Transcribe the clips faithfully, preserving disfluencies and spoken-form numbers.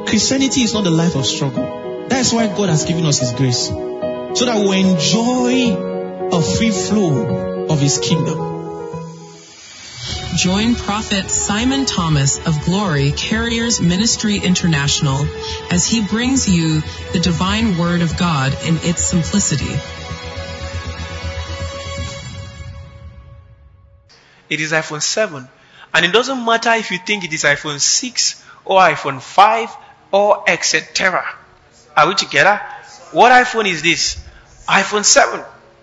Christianity is not a life of struggle. That's why God has given us His grace. So that we enjoy a free flow of His kingdom. Join Prophet Simon Thomas of Glory Carriers Ministry International as he brings you the divine word of God in its simplicity. It is iPhone seven. And it doesn't matter if you think it is iPhone six or iPhone five or et cetera. Are we together? What iPhone is this? iPhone seven.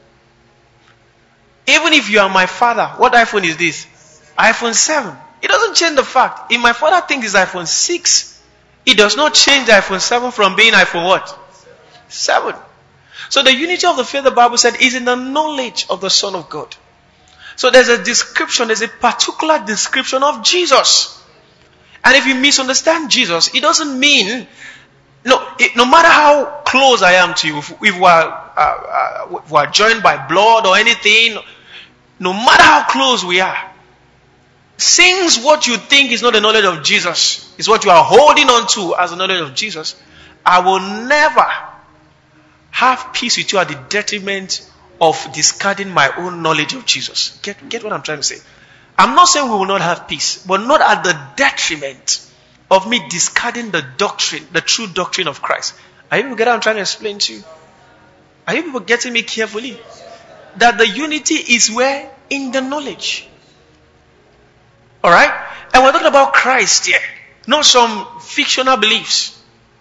Even if you are my father, what iPhone is this? iPhone seven. It doesn't change the fact. If my father thinks it's iPhone six, it does not change the iPhone seven from being iPhone what? seven. So the unity of the faith, the Bible said, is in the knowledge of the Son of God. So there's a description, there's a particular description of Jesus. And if you misunderstand Jesus, it doesn't mean, no, it, no matter how close I am to you, if, if, we are, uh, uh, if we are joined by blood or anything, no matter how close we are, since what you think is not the knowledge of Jesus, is what you are holding on to as the knowledge of Jesus, I will never have peace with you at the detriment of discarding my own knowledge of Jesus. Get, get what I'm trying to say? I'm not saying we will not have peace, but not at the detriment of me discarding the doctrine, the true doctrine of Christ. Are you people getting what I'm trying to explain to you? Are you people getting me carefully? That the unity is where? In the knowledge. Alright? And we're talking about Christ here, not some fictional beliefs.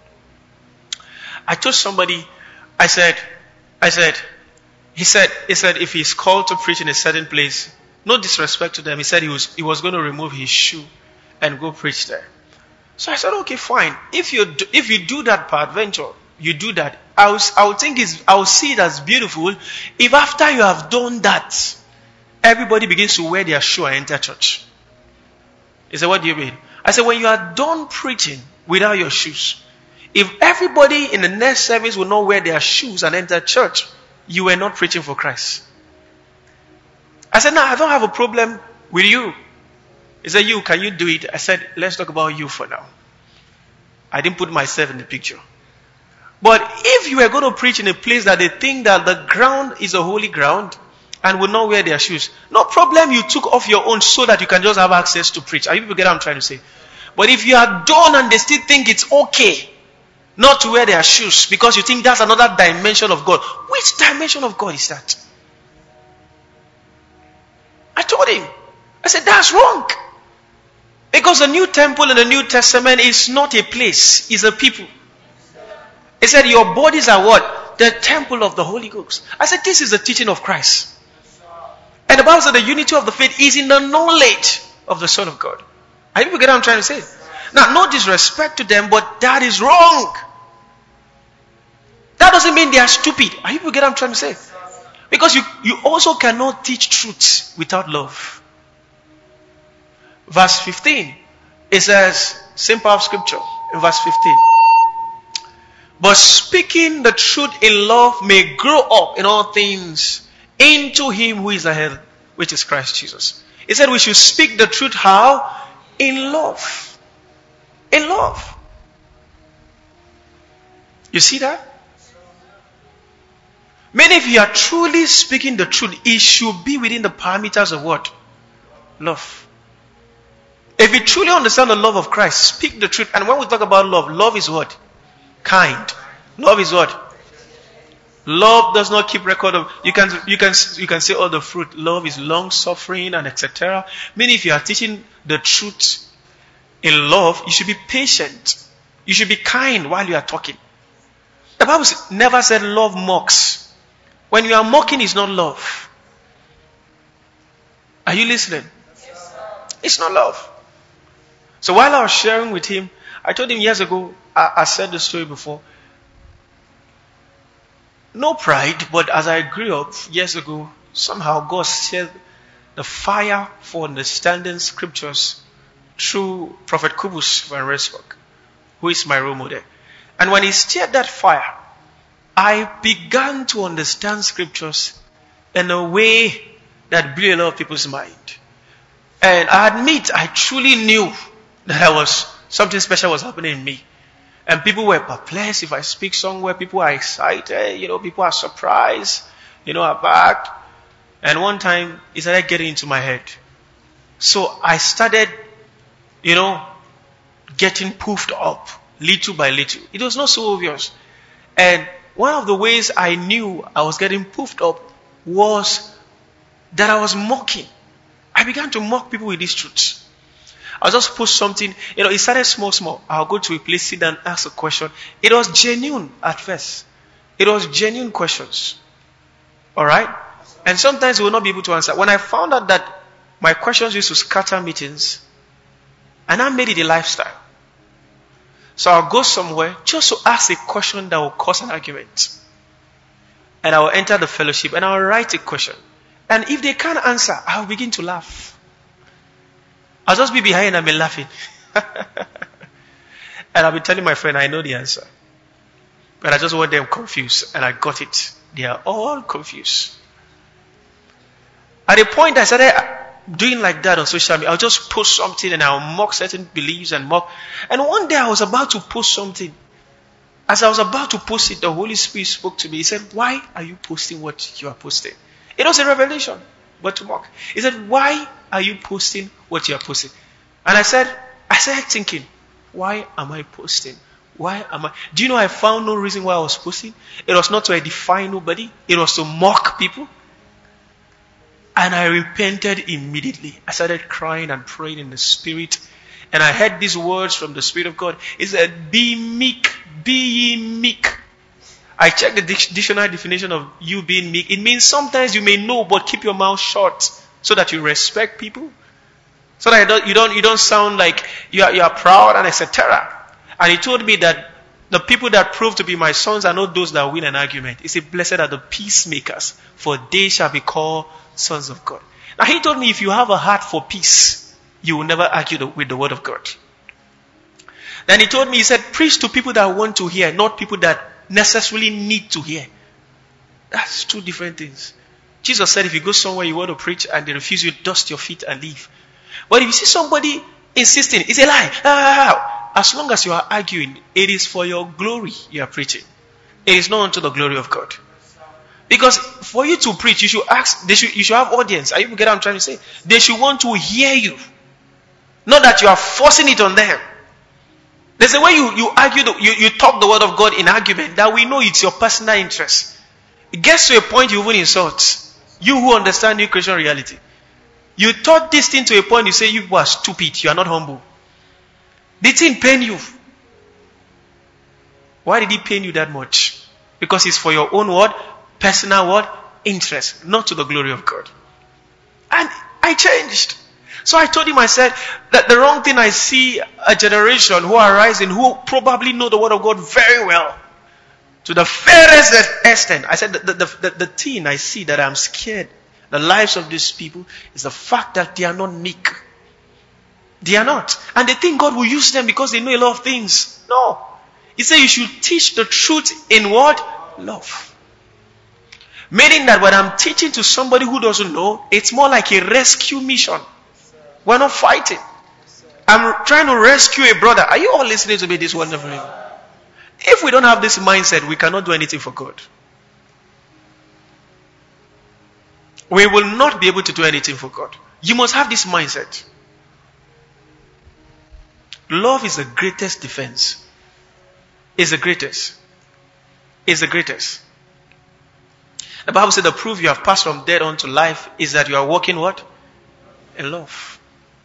I told somebody, I said, I said, he said, he said if he's called to preach in a certain place, no disrespect to them, he said he was, he was going to remove his shoe and go preach there. So I said, okay, fine. If you do, if you do that part, venture, you do that. I will, I will think it's, I will see it as beautiful if after you have done that, everybody begins to wear their shoe and enter church. He said, what do you mean? I said, when you are done preaching without your shoes, if everybody in the next service will not wear their shoes and enter church, you were not preaching for Christ. I said, no, I don't have a problem with you. He said, you, can you do it? I said, let's talk about you for now. I didn't put myself in the picture. But if you were going to preach in a place that they think that the ground is a holy ground, and will not wear their shoes, no problem, you took off your own so that you can just have access to preach. Are you people get what I'm trying to say? But if you are done and they still think it's okay not to wear their shoes because you think that's another dimension of God, which dimension of God is that? I told him, I said, that's wrong. Because the new temple in the New Testament is not a place, it's a people. He said, your bodies are what? The temple of the Holy Ghost. I said, this is the teaching of Christ. And the Bible said the unity of the faith is in the knowledge of the Son of God. Are you get what I'm trying to say? Now, no disrespect to them, but that is wrong. That doesn't mean they are stupid. Are you get what I'm trying to say? Because you, you also cannot teach truth without love. Verse fifteen, it says, same part of scripture, in verse fifteen. But speaking the truth in love may grow up in all things into him who is the head, which is Christ Jesus. He said we should speak the truth how? In love. In love. You see that? Many of you are truly speaking the truth. It should be within the parameters of what? Love. If you truly understand the love of Christ, speak the truth. And when we talk about love, love is what? Kind. Love is what? Love does not keep record of. You can you can you can say all the fruit. Love is long suffering and et cetera. Meaning, if you are teaching the truth in love, you should be patient. You should be kind while you are talking. The Bible never said love mocks. When you are mocking, it's not love. Are you listening? It's not love. So while I was sharing with him, I told him years ago. I, I said the story before. No pride, but as I grew up years ago, somehow God set the fire for understanding scriptures through Prophet Kubus van Rensburg, who is my role model. And when he stirred that fire, I began to understand scriptures in a way that blew a lot of people's mind. And I admit, I truly knew that I was something special was happening in me. And people were perplexed. If I speak somewhere, people are excited. You know, people are surprised. You know, aback. And one time, it started getting into my head. So I started, you know, getting puffed up little by little. It was not so obvious. And one of the ways I knew I was getting puffed up was that I was mocking. I began to mock people with these truths. I'll just post something, you know, it started small, small. I'll go to a place, sit down, ask a question. It was genuine at first. It was genuine questions. Alright? And sometimes we will not be able to answer. When I found out that my questions used to scatter meetings, and I made it a lifestyle. So I'll go somewhere just to ask a question that will cause an argument. And I will enter the fellowship and I will write a question. And if they can't answer, I'll begin to laugh. I'll just be behind and be laughing. And I'll be telling my friend, I know the answer. But I just want them confused. And I got it. They are all confused. At a point I started doing like that on social media. I'll just post something and I'll mock certain beliefs and mock. And one day I was about to post something. As I was about to post it, the Holy Spirit spoke to me. He said, why are you posting what you are posting? It was a revelation, but to mock. He said, why are you posting what you are posting? And I said, I started thinking, why am I posting? Why am I? Do you know I found no reason why I was posting? It was not to edify nobody. It was to mock people. And I repented immediately. I started crying and praying in the Spirit. And I heard these words from the Spirit of God. It said, be meek, be ye meek. I checked the dictionary definition of you being meek. It means sometimes you may know, but keep your mouth shut so that you respect people. So that you don't, you don't, you don't sound like you are, you are proud and et cetera. And he told me that the people that prove to be my sons are not those that win an argument. He said, blessed are the peacemakers, for they shall be called sons of God. Now he told me if you have a heart for peace, you will never argue with the word of God. Then he told me, he said, preach to people that want to hear, not people that necessarily need to hear. That's two different things. Jesus said if you go somewhere you want to preach and they refuse you, dust your feet and leave. But if you see somebody insisting, it's a lie. Ah, as long as you are arguing, it is for your glory you are preaching. It is not unto the glory of God. Because for you to preach, you should ask, they should, you should have audience. Are you get what I'm trying to say? They should want to hear you. Not that you are forcing it on them. There's a way you, you argue, the, you, you talk the word of God in argument that we know it's your personal interest. It gets to a point you even insult. You who understand new Christian reality. You taught this thing to a point you say you are stupid, you are not humble. The thing pain you. Why did it pain you that much? Because it's for your own word, personal word, interest, not to the glory of God. And I changed. So I told him, I said, that the wrong thing I see a generation who are rising, who probably know the word of God very well, to the fairest extent. I said, the, the, the, the thing I see that I'm scared, the lives of these people, is the fact that they are not meek. They are not. And they think God will use them because they know a lot of things. No. He said you should teach the truth in what? Love. Meaning that when I'm teaching to somebody who doesn't know, it's more like a rescue mission. We're not fighting. I'm trying to rescue a brother. Are you all listening to me this wonderful evening? If we don't have this mindset, we cannot do anything for God. We will not be able to do anything for God. You must have this mindset. Love is the greatest defense. It's the greatest. It's the greatest. The Bible said the proof you have passed from death unto life is that you are walking what? In love.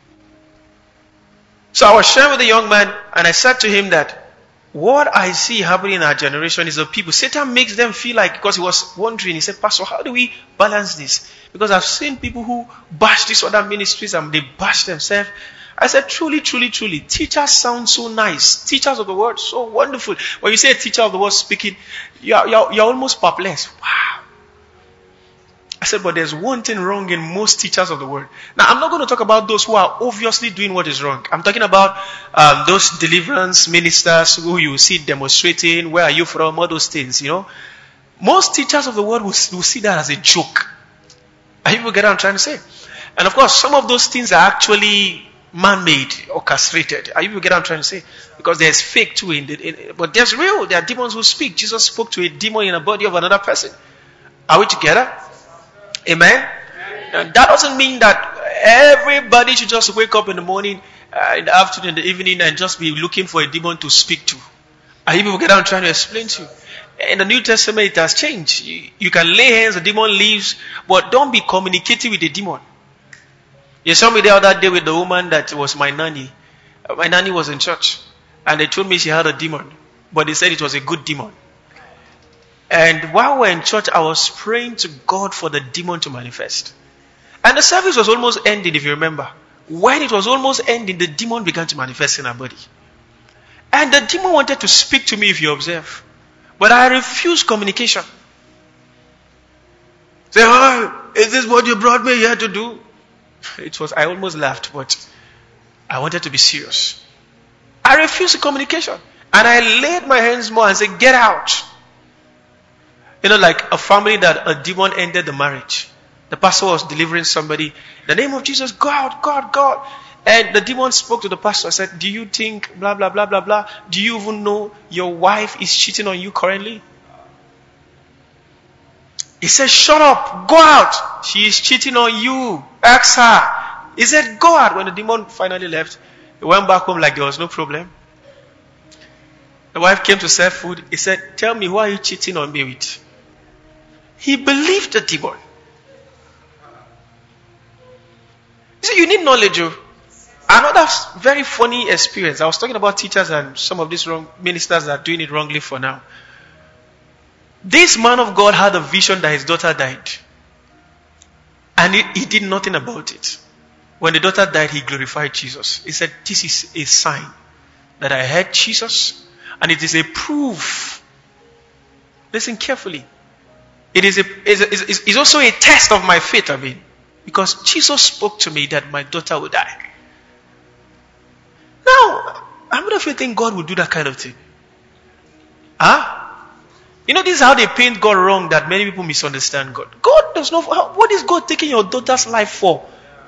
So I was sharing with the young man and I said to him that what I see happening in our generation is the people. Satan makes them feel like, because he was wondering, he said, Pastor, how do we balance this? Because I've seen people who bash these other ministries and they bash themselves. I said, truly, truly, truly, teachers sound so nice. Teachers of the word, so wonderful. When you say a teacher of the word speaking, you're, you're, you're almost perplexed. Wow. I said, but there's one thing wrong in most teachers of the word. Now, I'm not going to talk about those who are obviously doing what is wrong. I'm talking about um, those deliverance ministers who you see demonstrating, where are you from, all those things, you know. Most teachers of the word will, will see that as a joke. Are you get what I'm trying to say? And of course, some of those things are actually man-made, orchestrated. Are you get what I'm trying to say? Because there's fake too in the, in, but there's real. There are demons who speak. Jesus spoke to a demon in the body of another person. Are we together? Amen? And that doesn't mean that everybody should just wake up in the morning, uh, in the afternoon, in the evening, and just be looking for a demon to speak to. Are you people get what I'm trying to explain to you? In the New Testament, it has changed. You, you can lay hands, the demon leaves, but don't be communicating with the demon. You saw me the other day with the woman that was my nanny. My nanny was in church, and they told me she had a demon, but they said it was a good demon. And while we were in church, I was praying to God for the demon to manifest. And the service was almost ending, if you remember. When it was almost ending, the demon began to manifest in her body. And the demon wanted to speak to me, if you observe. But I refused communication. Say, oh, is this what you brought me here to do? It was, I almost laughed, but I wanted to be serious. I refused communication. And I laid my hands more and said, get out. You know, like a family that a demon ended the marriage. The pastor was delivering somebody. In the name of Jesus, go out, God, God. And the demon spoke to the pastor and said, do you think, blah, blah, blah, blah, blah. Do you even know your wife is cheating on you currently? He said, shut up, go out. She is cheating on you. Ask her. He said, go out. When the demon finally left, he went back home like there was no problem. The wife came to serve food. He said, tell me, who are you cheating on me with? He believed the demon. You see, you need knowledge. Oh. Another very funny experience. I was talking about teachers and some of these wrong ministers that are doing it wrongly for now. This man of God had a vision that his daughter died. And he, he did nothing about it. When the daughter died, he glorified Jesus. He said, this is a sign that I heard Jesus, and it is a proof. Listen carefully. It is a, is a, is, is also a test of my faith, I mean. Because Jesus spoke to me that my daughter would die. Now, how many of you think God would do that kind of thing? Huh? You know, this is how they paint God wrong, that many people misunderstand God. God does not, what is God taking your daughter's life for?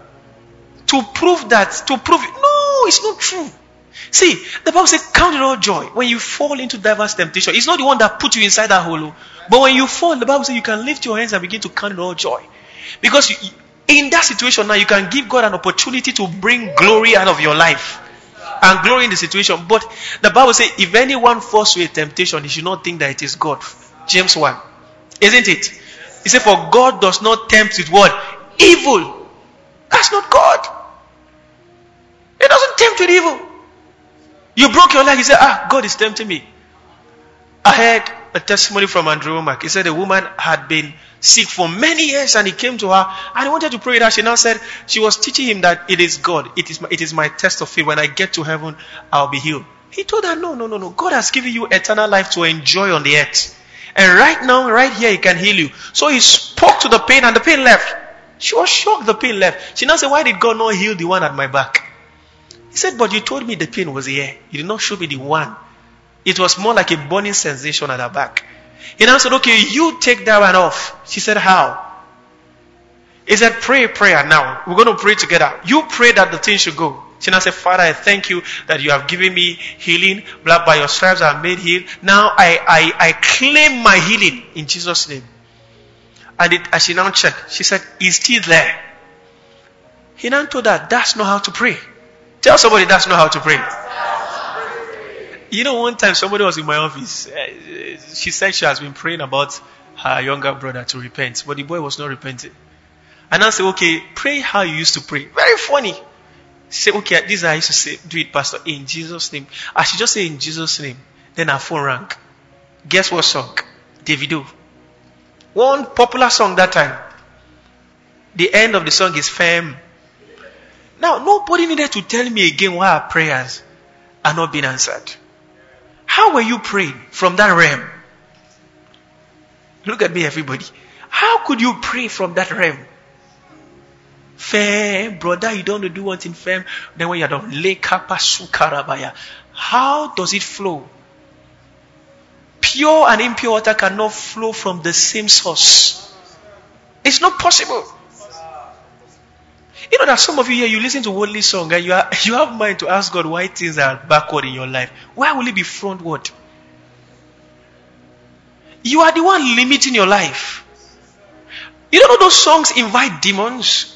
To prove that, to prove it. No, it's not true. See, the Bible says, count it all joy when you fall into diverse temptation. It's not the one that put you inside that hole. But when you fall, the Bible says you can lift your hands and begin to count it all joy. Because you, in that situation now, you can give God an opportunity to bring glory out of your life. And glory in the situation. But the Bible says, if anyone falls to a temptation, he should not think that it is God. James one. Isn't it? He said, for God does not tempt with what? Evil. That's not God. He doesn't tempt with evil. You broke your leg, he said, ah, God is tempting me. I heard a testimony from Andrew Womack. He said a woman had been sick for many years and he came to her and he wanted to pray with her. She now said, she was teaching him that it is God. It is my, it is my test of faith. When I get to heaven, I'll be healed. He told her, no, no, no, no. God has given you eternal life to enjoy on the earth. And right now, right here, he can heal you. So he spoke to the pain and the pain left. She was shocked the pain left. She now said, why did God not heal the one at my back? He said, but you told me the pain was here. You did not show me the one. It was more like a burning sensation at her back. He now said, okay, you take that one off. She said, how? He said, pray prayer now. We're going to pray together. You pray that the thing should go. She now said, Father, I thank you that you have given me healing. Blood by your stripes I am made healed. Now I, I, I claim my healing in Jesus' name. And it, as she now checked, she said, it's still there. He now told her, that's not how to pray. Tell somebody that's not how to pray. You know, one time somebody was in my office. Uh, she said she has been praying about her younger brother to repent, but the boy was not repenting. And I said, okay, pray how you used to pray. Very funny. She said, okay, this is how I used to say, do it, Pastor, in Jesus' name. I should just say in Jesus' name. Then her phone rang. Guess what song? Davido. One popular song that time. The end of the song is Fem. Now, nobody needed to tell me again why our prayers are not being answered. How were you praying from that realm? Look at me, everybody. How could you pray from that realm? Fem, brother, you don't do one thing, fem. Then when you're done, how does it flow? Pure and impure water cannot flow from the same source. It's not possible. You know that some of you here, you listen to worldly song and you are you have mind to ask God why things are backward in your life. Why will it be frontward? You are the one limiting your life. You don't know those songs invite demons?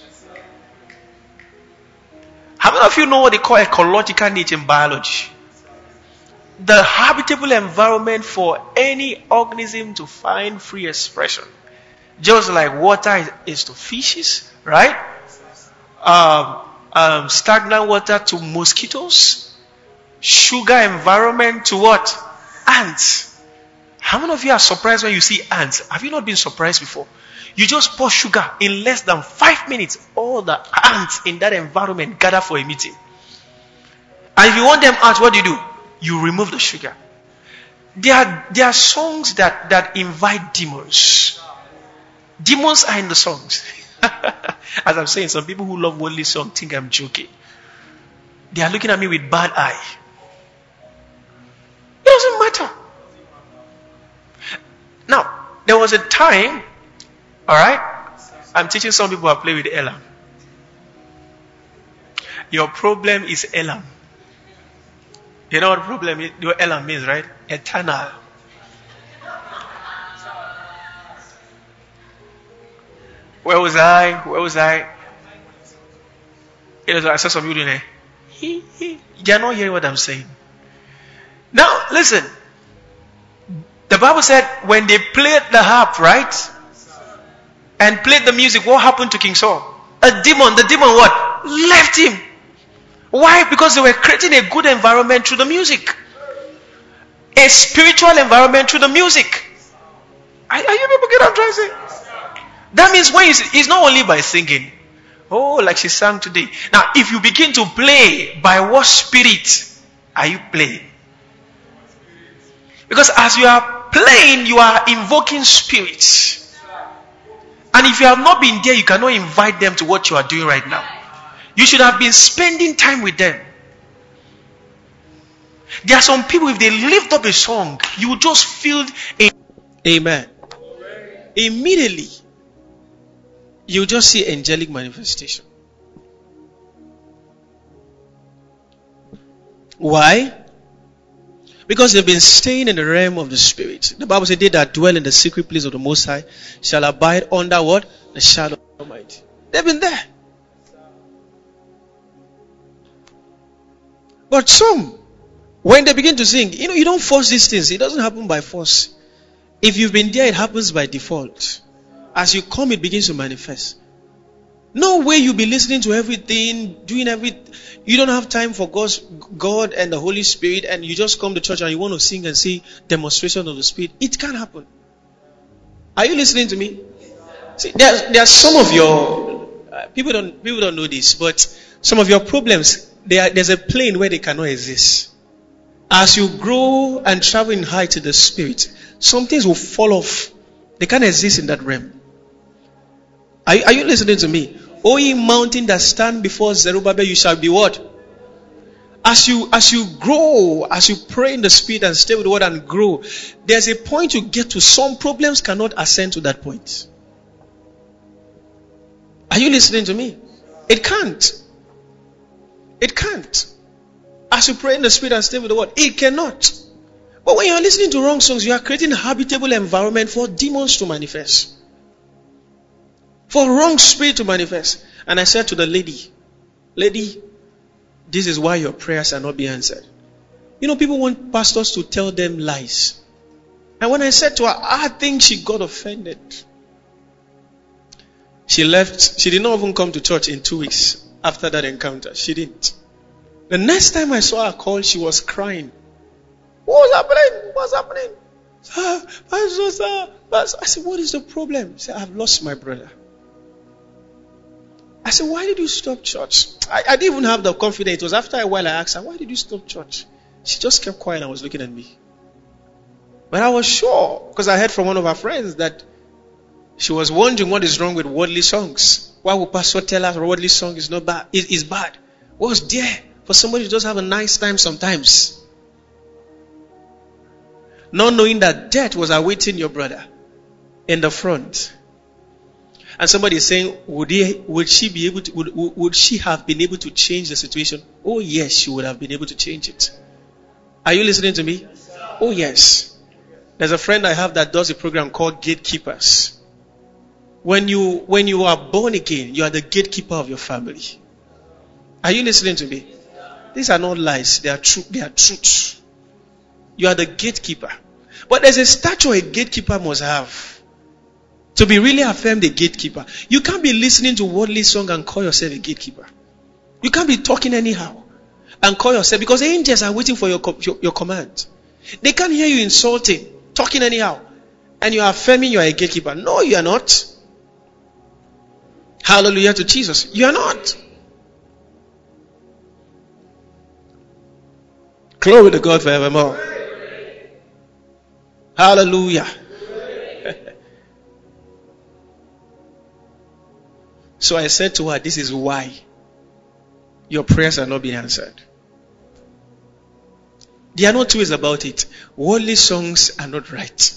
How many of you know what they call ecological nature in biology? The habitable environment for any organism to find free expression. Just like water is, is to fishes, right? Um, um, stagnant water to mosquitoes. Sugar environment to what? Ants. How many of you are surprised when you see ants? Have you not been surprised before? You just pour sugar, in less than five minutes, all the ants in that environment gather for a meeting. And if you want them out, what do you do? You remove the sugar. There are, there are songs that, that invite demons. Demons are in the songs. As I'm saying, some people who love worldly songs think I'm joking. They are looking at me with bad eye. It doesn't matter. Now, there was a time, alright, I'm teaching some people how to play with Elam. Your problem is Elam. You know what problem is? What Elam means, right? Eternal. Where was I? Where was I? You know, I saw some people doing it. You're not hearing what I'm saying. Now, listen. The Bible said when they played the harp, right? And played the music, what happened to King Saul? A demon. The demon what? Left him. Why? Because they were creating a good environment through the music. A spiritual environment through the music. Are, are you people get what I'm trying to say? That means when it's, it's not only by singing. Oh, like she sang today. Now, if you begin to play, by what spirit are you playing? Because as you are playing, you are invoking spirits. And if you have not been there, you cannot invite them to what you are doing right now. You should have been spending time with them. There are some people, if they lift up a song, you will just feel a... Amen. Immediately, you just see angelic manifestation. Why? Because they've been staying in the realm of the Spirit. The Bible says, they that dwell in the secret place of the Most High shall abide under what? The shadow of the Almighty. They've been there. But some, when they begin to sing, you know, you don't force these things. It doesn't happen by force. If you've been there, it happens by default. As you come, it begins to manifest. No way you'll be listening to everything, doing everything. You don't have time for God's, God and the Holy Spirit, and you just come to church and you want to sing and see demonstration of the Spirit. It can't happen. Are you listening to me? See, there, there are some of your uh, people don't people don't know this, but some of your problems, they are, there's a plane where they cannot exist. As you grow and travel in height to the Spirit, some things will fall off. They can't exist in that realm. Are, are you listening to me? O ye mountain that stand before Zerubbabel, you shall be what? As you as you grow, as you pray in the Spirit and stay with the Word and grow, there's a point you get to. Some problems cannot ascend to that point. Are you listening to me? It can't. It can't. As you pray in the Spirit and stay with the Word, it cannot. But when you're listening to wrong songs, you are creating a habitable environment for demons to manifest. For wrong spirit to manifest. And I said to the lady, lady, this is why your prayers are not being answered. You know, people want pastors to tell them lies. And when I said to her, I think she got offended. She left. She did not even come to church in two weeks after that encounter. She didn't. The next time I saw her call, she was crying. What's happening? What's happening? Sir, Pastor, sir, Pastor. I said, what is the problem? She said, I've lost my brother. I said, why did you stop church? I, I didn't even have the confidence. It was after a while I asked her, why did you stop church? She just kept quiet and was looking at me. But I was sure, because I heard from one of her friends that she was wondering what is wrong with worldly songs. Why would Pastor tell us worldly song is not bad? Is is bad? What's there for somebody to just have a nice time sometimes? Not knowing that death was awaiting your brother in the front. And somebody is saying, would he, would she be able to, would, would she have been able to change the situation? Oh yes, she would have been able to change it. Are you listening to me? Oh yes. There's a friend I have that does a program called Gatekeepers. When you, when you are born again, you are the gatekeeper of your family. Are you listening to me? These are not lies. They are truth. They are truths. You are the gatekeeper. But there's a stature a gatekeeper must have to be really affirmed a gatekeeper. You can't be listening to worldly song and call yourself a gatekeeper. You can't be talking anyhow and call yourself, because the angels are waiting for your, your, your command. They can't hear you insulting, talking anyhow, and you are affirming you are a gatekeeper. No, you are not. Hallelujah to Jesus. You are not. Glory to God forevermore. Hallelujah. So I said to her, this is why your prayers are not being answered. There are no two ways about it. Worldly songs are not right.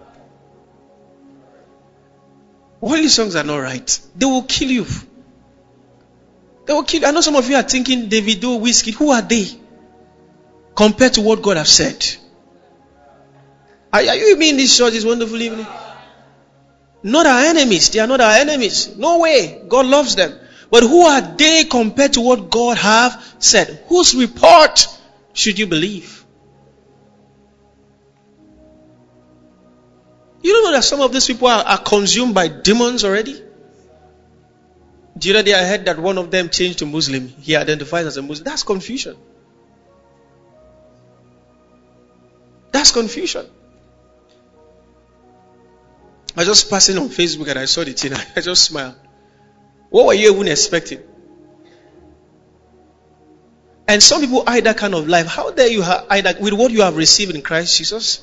Worldly songs are not right. They will kill you. They will kill you. I know some of you are thinking, Davido, Whiskey, who are they compared to what God has said? Are, are you in this church this wonderful evening? Not our enemies. They are not our enemies. No way. God loves them. But who are they compared to what God have said? Whose report should you believe? You don't know that some of these people are, are consumed by demons already? The other day I heard that one of them changed to Muslim. He identifies as a Muslim. That's confusion. That's confusion. I was just passing on Facebook and I saw the thing. I just smiled. What were you even expecting? And some people hide that kind of life. How dare you hide that with what you have received in Christ Jesus?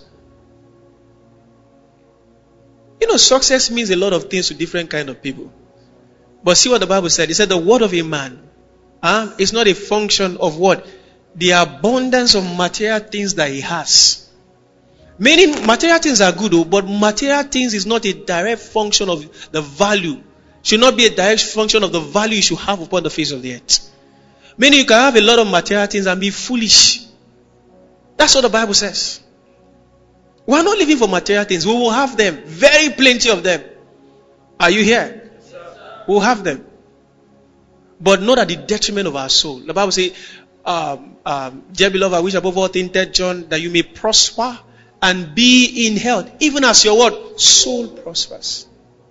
You know, success means a lot of things to different kind of people. But see what the Bible said. It said the word of a man uh, is not a function of what? The abundance of material things that he has. Meaning material things are good, but material things is not a direct function of the value. Should not be a direct function of the value you should have upon the face of the earth. Meaning you can have a lot of material things and be foolish. That's what the Bible says. We are not living for material things. We will have them. Very plenty of them. Are you here? We will have them. But not at the detriment of our soul. The Bible says, um, um, dear beloved, I wish above all things, Third John, that you may prosper and be in health, even as your what? Soul prospers.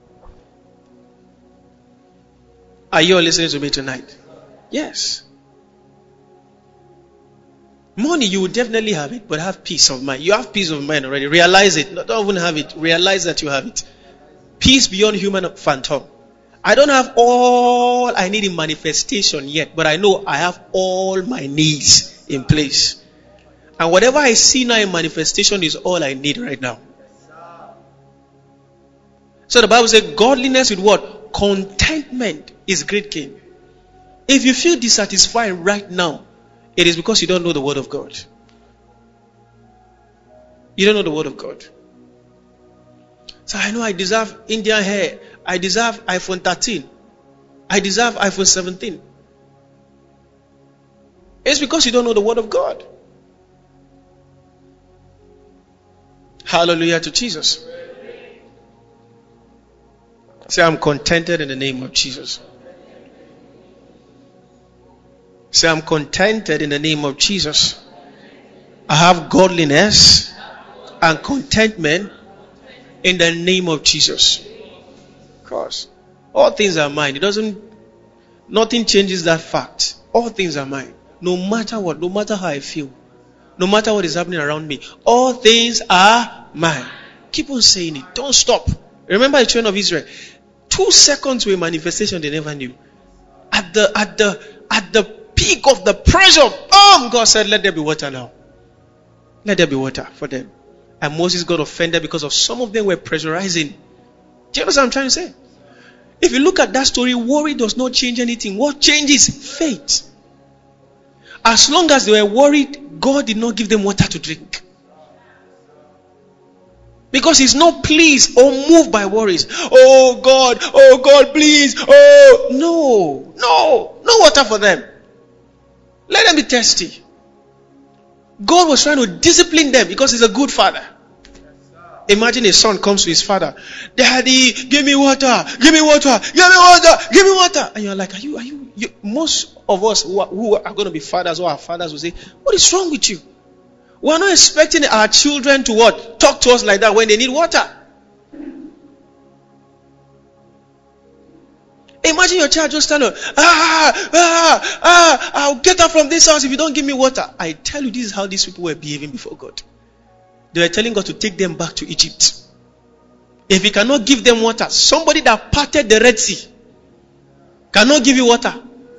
Are you all listening to me tonight? Yes. Money, you will definitely have it, but have peace of mind. You have peace of mind already. Realize it. Don't even have it. Realize that you have it. Peace beyond human phantom. I don't have all I need in manifestation yet, but I know I have all my needs in place. And whatever I see now in manifestation is all I need right now. So the Bible says, godliness with what? Contentment is great gain. If you feel dissatisfied right now, it is because you don't know the word of God. You don't know the word of God. So I know I deserve Indian hair. I deserve iPhone thirteen. I deserve iPhone seventeen. It's because you don't know the word of God. Hallelujah to Jesus. Say, I'm contented in the name of Jesus. Say, I'm contented in the name of Jesus. I have godliness and contentment in the name of Jesus. Of course. All things are mine. It doesn't, nothing changes that fact. All things are mine. No matter what, no matter how I feel, no matter what is happening around me, all things are mine. Keep on saying it. Don't stop. Remember the children of Israel. Two seconds were manifestation they never knew. At the, at the, at the peak of the pressure, oh, God said, let there be water now. Let there be water for them. And Moses got offended because of some of them were pressurizing. Do you understand what I'm trying to say? If you look at that story, worry does not change anything. What changes? Faith. As long as they were worried, God did not give them water to drink. Because he's not pleased or moved by worries. Oh God, oh God, please. Oh, no, no, no water for them. Let them be thirsty. God was trying to discipline them because he's a good father. Imagine a son comes to his father. Daddy, give me water, give me water, give me water, give me water. And you're like, are you, are you, you most of us who are, who are going to be fathers or our fathers will say, what is wrong with you? We are not expecting our children to what? Talk to us like that when they need water. Imagine your child just stand up. Ah, ah, ah, I'll get out from this house if you don't give me water. I tell you, this is how these people were behaving before God. They were telling God to take them back to Egypt. If he cannot give them water, somebody that parted the Red Sea cannot give you water.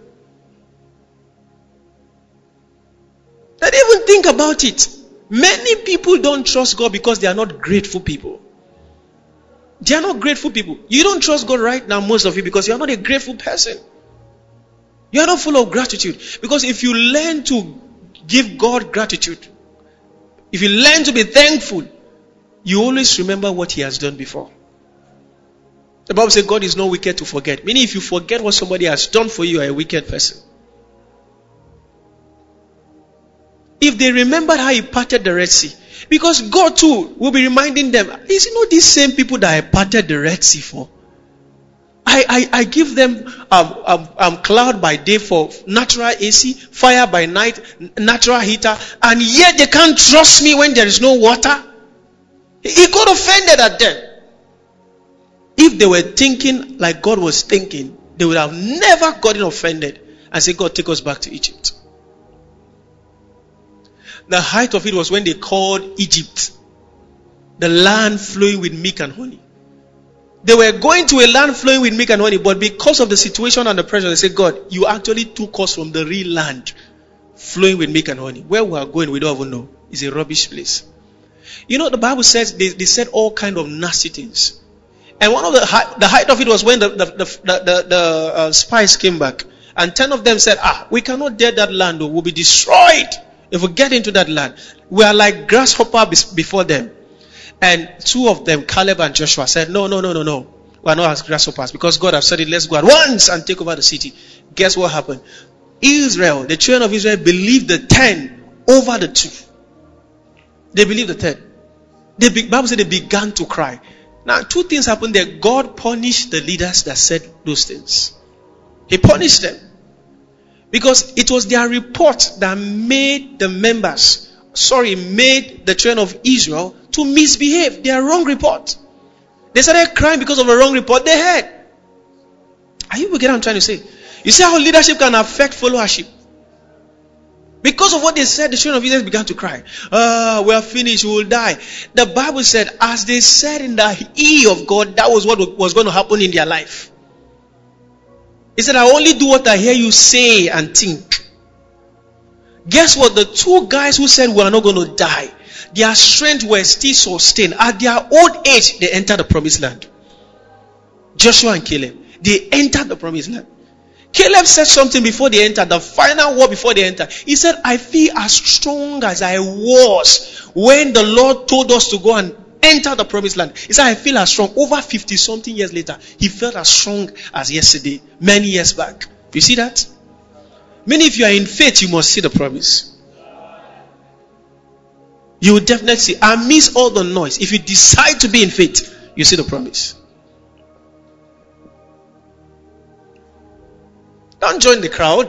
They didn't even think about it. Many people don't trust God because they are not grateful people. They are not grateful people. You don't trust God right now, most of you, because you are not a grateful person. You are not full of gratitude. Because if you learn to give God gratitude, if you learn to be thankful, you always remember what he has done before. The Bible says God is not wicked to forget. Meaning if you forget what somebody has done for you, you are a wicked person. If they remembered how he parted the Red Sea, because God too will be reminding them, is it not these same people that I parted the Red Sea for? I, I, I give them um, um, um, cloud by day for natural A C, fire by night, natural heater, and yet they can't trust me when there is no water. He got offended at them. If they were thinking like God was thinking, they would have never gotten offended and said, God, take us back to Egypt. The height of it was when they called Egypt the land flowing with milk and honey. They were going to a land flowing with milk and honey, but because of the situation and the pressure, they said, God, you actually took us from the real land flowing with milk and honey. Where we are going, we don't even know. It's a rubbish place. You know, the Bible says they, they said all kind of nasty things. And one of the height, the height of it was when the, the, the, the, the, the uh, spies came back. And ten of them said, ah, we cannot dare that land, or we'll be destroyed if we get into that land. We are like grasshopper before them. And two of them, Caleb and Joshua, said, no, no, no, no, no. We are not as grasshoppers, because God has said it. Let's go at once and take over the city. Guess what happened? Israel, the children of Israel, believed the ten over the two. They believed the ten. The Bible said they began to cry. Now, two things happened there. God punished the leaders that said those things. He punished them. Because it was their report that made the members, sorry, made the children of Israel to misbehave. Their wrong report. They started crying because of a wrong report they had. Are you getting what I'm trying to say? You see how leadership can affect followership? Because of what they said, the children of Israel began to cry. Ah, we are finished, we will die. The Bible said, as they said in the ear of God, that was what was going to happen in their life. He said, I only do what I hear you say and think. Guess what? The two guys who said we are not going to die, their strength was still sustained. At their old age, they entered the promised land. Joshua and Caleb, they entered the promised land. Caleb said something before they entered, the final word before they entered. He said, I feel as strong as I was when the Lord told us to go and enter the promised land. He said, I feel as strong. Over fifty something years later, he felt as strong as yesterday, many years back. You see that? Meaning if you are in faith, you must see the promise. You will definitely see. Amidst all the noise, if you decide to be in faith, you see the promise. Don't join the crowd.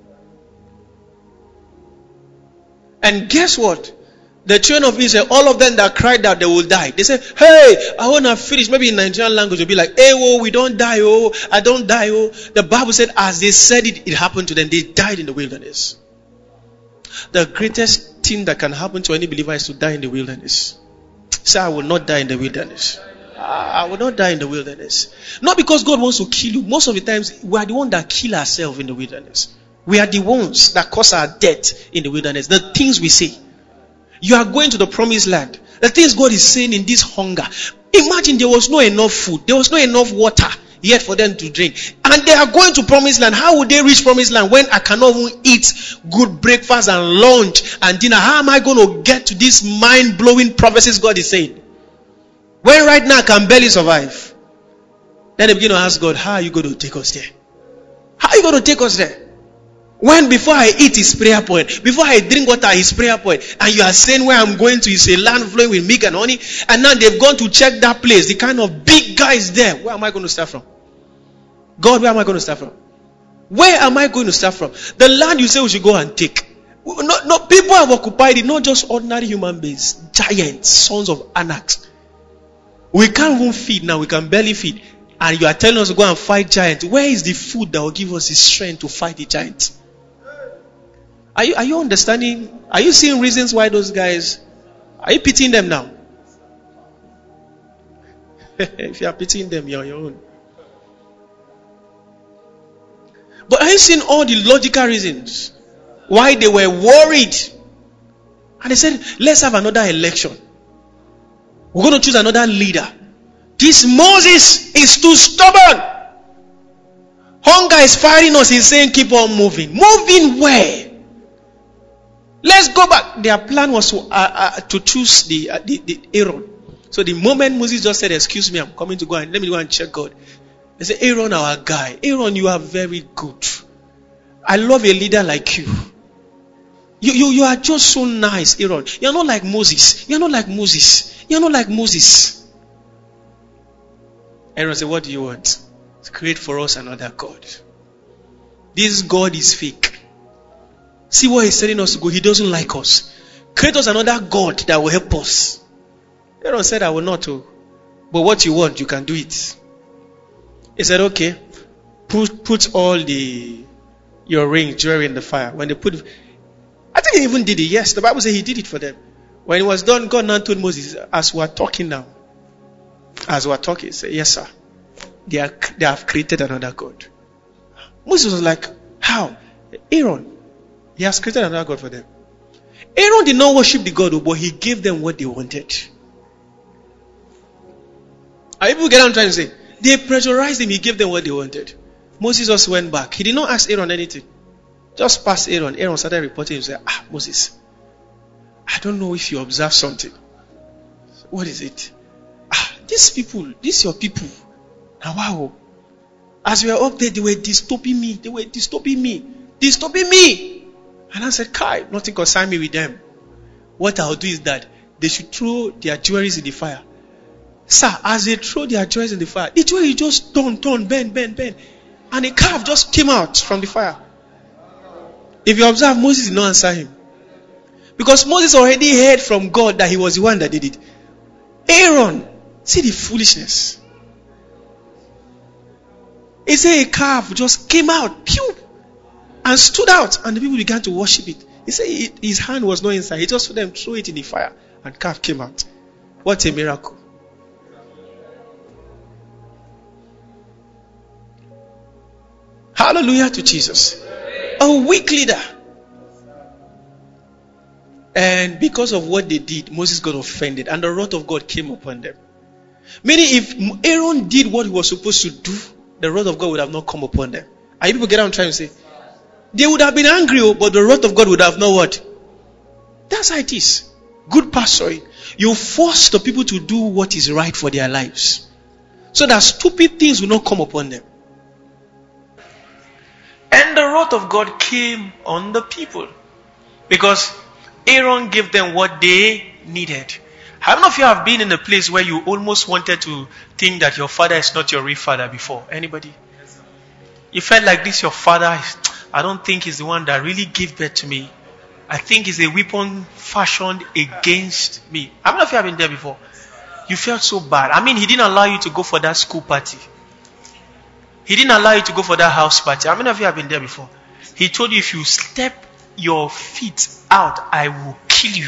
And guess what? The children of Israel, all of them that cried out they will die. They said, hey, I want to finish. Maybe in Nigerian language, you'll be like, hey, oh, we don't die, oh, I don't die, oh. The Bible said, as they said it, it happened to them. They died in the wilderness. The greatest thing that can happen to any believer is to die in the wilderness. Say, I will not die in the wilderness. I will not die in the wilderness. Not because God wants to kill you. Most of the times, we are the ones that kill ourselves in the wilderness. We are the ones that cause our death in the wilderness. The things we say. You are going to the promised land. The things God is saying in this hunger. Imagine there was no enough food. There was no enough water yet for them to drink. And they are going to promised land. How would they reach promised land when I cannot even eat good breakfast and lunch and dinner? How am I going to get to these mind-blowing prophecies God is saying? When right now I can barely survive. Then they begin to ask God, how are you going to take us there? How are you going to take us there? When before I eat is prayer point, before I drink water is prayer point, and you are saying where I'm going to is a land flowing with milk and honey, and now they've gone to check that place, the kind of big guys there. Where am I going to start from? God, where am I going to start from? Where am I going to start from? The land you say we should go and take. No, no, people have occupied it, not just ordinary human beings, giants, sons of Anaks. We can't even feed now, we can barely feed. And you are telling us to go and fight giants. Where is the food that will give us the strength to fight the giants? Are you, are you understanding? Are you seeing reasons why those guys, are you pitying them now? If you are pitying them, you're on your own. But are you seeing all the logical reasons why they were worried? And they said, let's have another election. We're going to choose another leader. This Moses is too stubborn. Hunger is firing us. He's saying keep on moving. Moving where? Let's go back. Their plan was to, uh, uh, to choose the, uh, the, the Aaron. So the moment Moses just said, excuse me, I'm coming to go and let me go and check God. They said, Aaron, our guy. Aaron, you are very good. I love a leader like you. You, you, you are just so nice, Aaron. You're not like Moses. You're not like Moses. You're not like Moses. Aaron said, what do you want? Create for us another God. This God is fake. See what he's telling us to go. He doesn't like us. Create us another God that will help us. Aaron said, I will not. Oh. But what you want, you can do it. He said, okay. Put, put all the your ring, jewelry in the fire. When they put, I think he even did it. Yes, the Bible says he did it for them. When it was done, God now told Moses, as we are talking now, as we are talking, he said, yes, sir. They, are, they have created another God. Moses was like, how? Aaron. He has created another God for them. Aaron did not worship the God, but he gave them what they wanted. Are you people get what I'm trying to say? They pressurized him, he gave them what they wanted. Moses just went back. He did not ask Aaron anything. Just past Aaron. Aaron started reporting and said, ah, Moses, I don't know if you observe something. What is it? Ah, these people, these your people. Now wow. As we were up there, they were disturbing me. They were disturbing me. Disturbing me. And I said, Kai, nothing concern me with them. What I'll do is that they should throw their jewelries in the fire. Sir, as they throw their jewelries in the fire, the jewelry just turn, turn, bend, bend, bend. And a calf just came out from the fire. If you observe, Moses did not answer him. Because Moses already heard from God that he was the one that did it. Aaron, see the foolishness. He said a calf just came out, pew, and stood out, and the people began to worship it. He said it, his hand was not inside. He just saw them throw it in the fire, and calf came out. What a miracle. Hallelujah to Jesus. A weak leader. And because of what they did, Moses got offended, and the wrath of God came upon them. Meaning, if Aaron did what he was supposed to do, the wrath of God would have not come upon them. Are you people get what I'm trying to say? They would have been angry, but the wrath of God would have not what? That's how it is. Good pastoring. You force the people to do what is right for their lives, so that stupid things will not come upon them. And the wrath of God came on the people, because Aaron gave them what they needed. How many of you have been in a place where you almost wanted to think that your father is not your real father before? Anybody? You felt like this, your father, I don't think he's the one that really gave birth to me. I think it's a weapon fashioned against me. How many of you have been there before? You felt so bad. I mean, he didn't allow you to go for that school party. He didn't allow you to go for that house party. How many of you have been there before? He told you, if you step your feet out, I will kill you.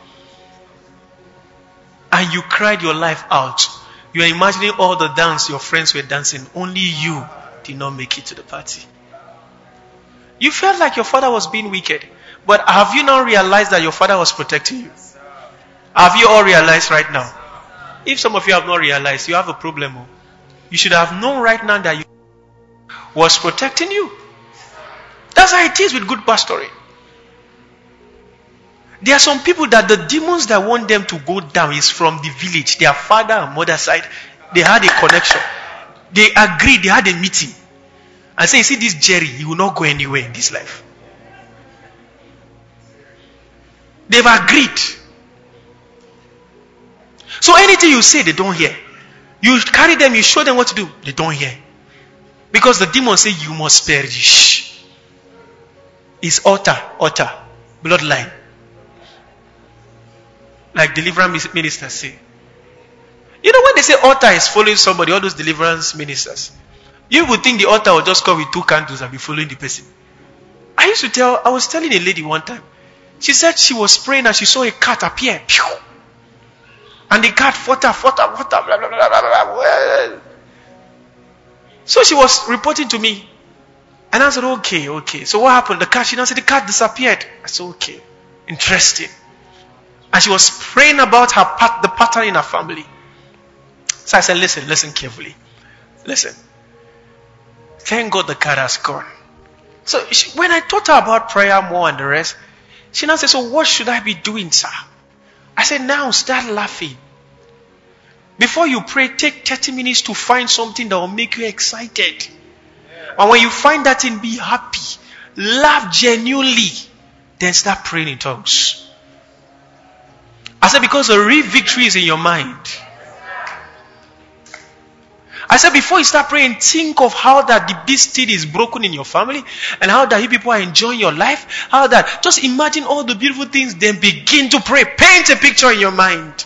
And you cried your life out. You are imagining all the dance your friends were dancing. Only you did not make it to the party. You felt like your father was being wicked. But have you not realized that your father was protecting you? Have you all realized right now? If some of you have not realized, you have a problem. You should have known right now that you was protecting you. That's how it is with good pastoring. There are some people that the demons that want them to go down is from the village. Their father and mother side, they had a connection. They agreed, they had a meeting. And say, you see this Jerry, he will not go anywhere in this life. They've agreed. So anything you say, they don't hear. You carry them, you show them what to do, they don't hear. Because the demons say, you must perish. It's altar, altar, bloodline. Like deliverance ministers say. You know when they say altar is following somebody, all those deliverance ministers, you would think the altar will just come with two candles and be following the person. I used to tell, I was telling a lady one time, she said she was praying and she saw a cat appear. Pew! And the cat fought her, fought her, fought her, blah, blah, blah, blah, blah. So she was reporting to me. And I said, okay, okay. So what happened? The cat, she now said, the cat disappeared. I said, okay, interesting. And she was praying about her pat, the pattern in her family. So I said, listen, listen carefully. Listen. Thank God the cat has gone. So she, when I taught her about prayer more and the rest, she now said, so what should I be doing, sir? I said, now start laughing. Before you pray, take thirty minutes to find something that will make you excited. And when you find that thing, be happy. Laugh genuinely. Then start praying in tongues. I said, because the real victory is in your mind. I said, before you start praying, think of how that the beast seed is broken in your family and how that you people are enjoying your life. How that, just imagine all the beautiful things, then begin to pray. Paint a picture in your mind.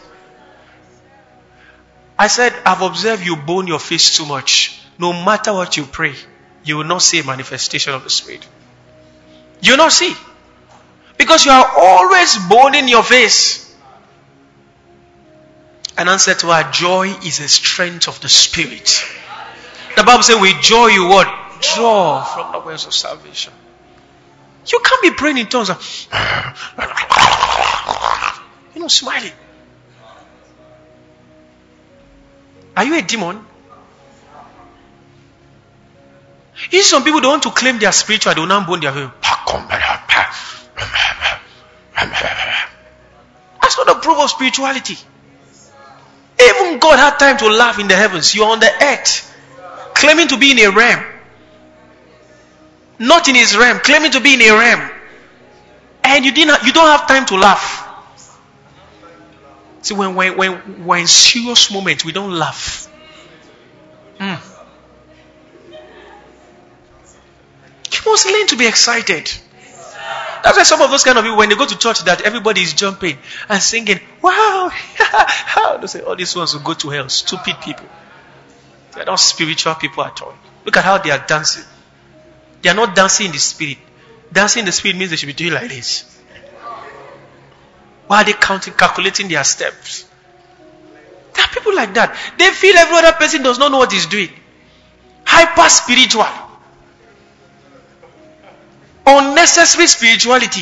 I said, I've observed you bone your face too much. No matter what you pray, you will not see a manifestation of the Spirit. You will not see. Because you are always boning your face. And answer to her, joy is a strength of the Spirit. The Bible says, with joy you what? Draw from the wells of salvation. You can't be praying in tongues. You know, smiling. Are you a demon? If some people don't want to claim they are spiritual, they will not bone their way. That's not a proof of spirituality. Even God had time to laugh in the heavens. You are on the earth, claiming to be in a realm. Not in his realm, claiming to be in a realm. And you didn't. You don't have time to laugh. See, when, when, when we're in serious moments, we don't laugh. Mm. You must learn to be excited. That's why some of those kind of people, when they go to church, that everybody is jumping and singing, wow, they say, all these ones will go to hell. Stupid people. They are not spiritual people at all. Look at how they are dancing. They are not dancing in the spirit. Dancing in the spirit means they should be doing like this. Why are they counting, calculating their steps? There are people like that. They feel every other person does not know what he's doing. Hyper spiritual. Unnecessary spirituality.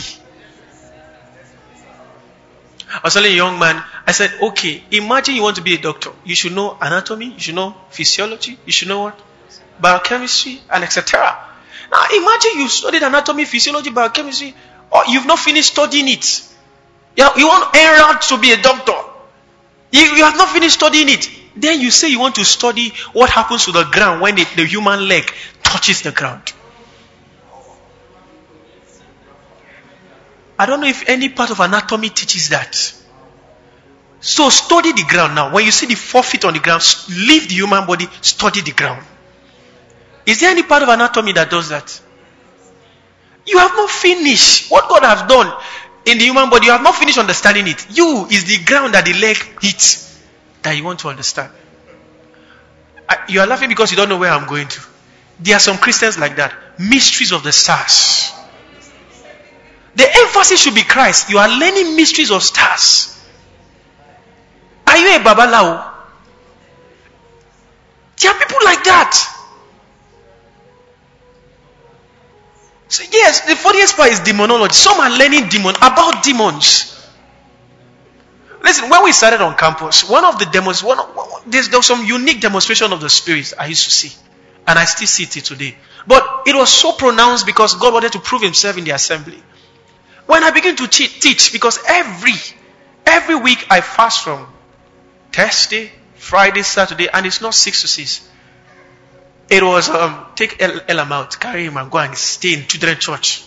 I was telling a young man, I said, okay, imagine you want to be a doctor. You should know anatomy, you should know physiology, you should know what? Biochemistry, and et cetera. Now imagine you studied anatomy, physiology, biochemistry, or you've not finished studying it. You, you want Aaron to be a doctor. You, you have not finished studying it. Then you say you want to study what happens to the ground when the, the human leg touches the ground. I don't know if any part of anatomy teaches that. So study the ground now. When you see the four feet on the ground, leave the human body, study the ground. Is there any part of anatomy that does that? You have not finished what God has done in the human body. You have not finished understanding it. You is the ground that the leg hits that you want to understand. You are laughing because you don't know where I'm going to. There are some Christians like that. Mysteries of the stars. The emphasis should be Christ. You are learning mysteries of stars. Are you a babalao? There are people like that. So yes, the funniest part is demonology. Some are learning demon about demons. Listen, when we started on campus, one of the demos, one, of, one there's, there was some unique demonstration of the spirits I used to see, and I still see it today. But it was so pronounced because God wanted to prove Himself in the assembly. When I begin to te- teach, because every, every week I fast from Thursday, Friday, Saturday, and it's not six to six. It was, um, take El- Elam out, carry him and go and stay in children's church.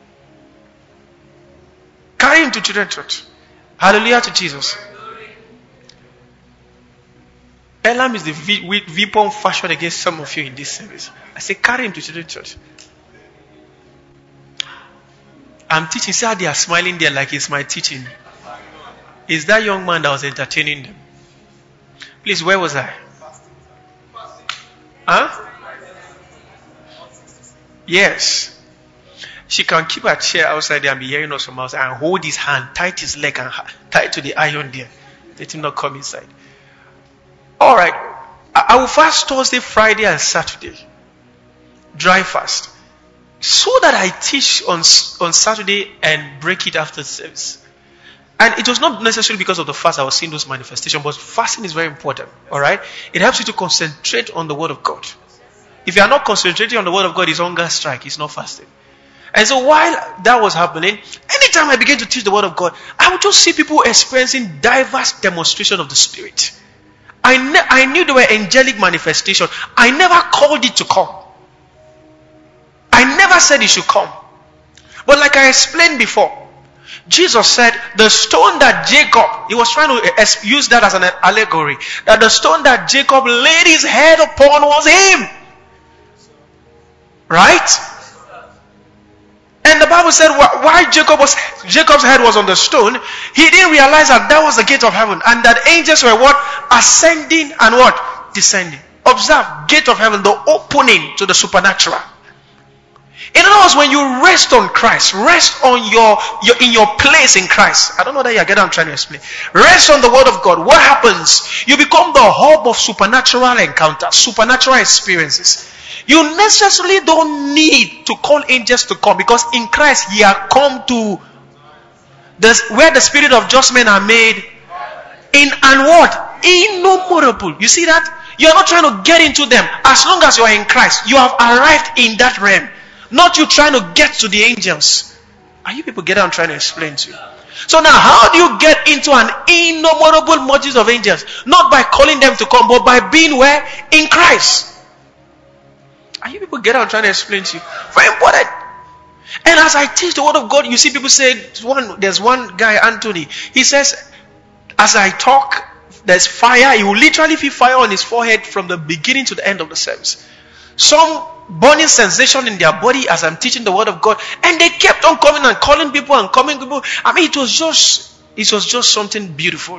Carry him to children's church. Hallelujah to Jesus. Elam is the v- weapon fashioned against some of you in this service. I say, carry him to children's church. I'm teaching. See how they are smiling there like it's my teaching. It's that young man that was entertaining them. Please, where was I? Huh? Yes. She can keep her chair outside there and be hearing us from outside and hold his hand, tight his leg and tie to the iron there. Let him not come inside. Alright. I will fast Thursday, Friday and Saturday. Dry fast. So that I teach on, on Saturday and break it after the service. And it was not necessarily because of the fast I was seeing those manifestations, but fasting is very important. Alright? It helps you to concentrate on the word of God. If you are not concentrating on the word of God, it's hunger strike, it's not fasting. And so while that was happening, anytime I began to teach the word of God, I would just see people experiencing diverse demonstration of the Spirit. I, ne- I knew there were angelic manifestations. I never called it to come. I never said it should come. But like I explained before, Jesus said the stone that Jacob, he was trying to use that as an allegory, that the stone that Jacob laid his head upon was him. Right? And the Bible said why Jacob was, Jacob's head was on the stone, he didn't realize that that was the gate of heaven and that angels were what? Ascending and what? Descending. Observe, gate of heaven, the opening to the supernatural. In other words, when you rest on Christ, rest on your, your in your place in Christ. I don't know that you get what I'm trying to explain. Rest on the word of God. What happens? You become the hub of supernatural encounters, supernatural experiences. You necessarily don't need to call angels to come because in Christ ye are come to the, where the spirit of just men are made in and what? Innumerable. You see that? You are not trying to get into them. As long as you are in Christ, you have arrived in that realm. Not you trying to get to the angels. Are you people getting what I'm trying to explain to you? So now how do you get into an innumerable multitude of angels? Not by calling them to come, but by being where? In Christ. Are you people get what I'm trying to explain to you? Very important. And as I teach the word of God, you see people say, one, there's one guy, Anthony, he says, as I talk, there's fire. He will literally feel fire on his forehead from the beginning to the end of the service. Some burning sensation in their body as I'm teaching the word of God. And they kept on coming and calling people and coming people. I mean, it was just, it was just something beautiful.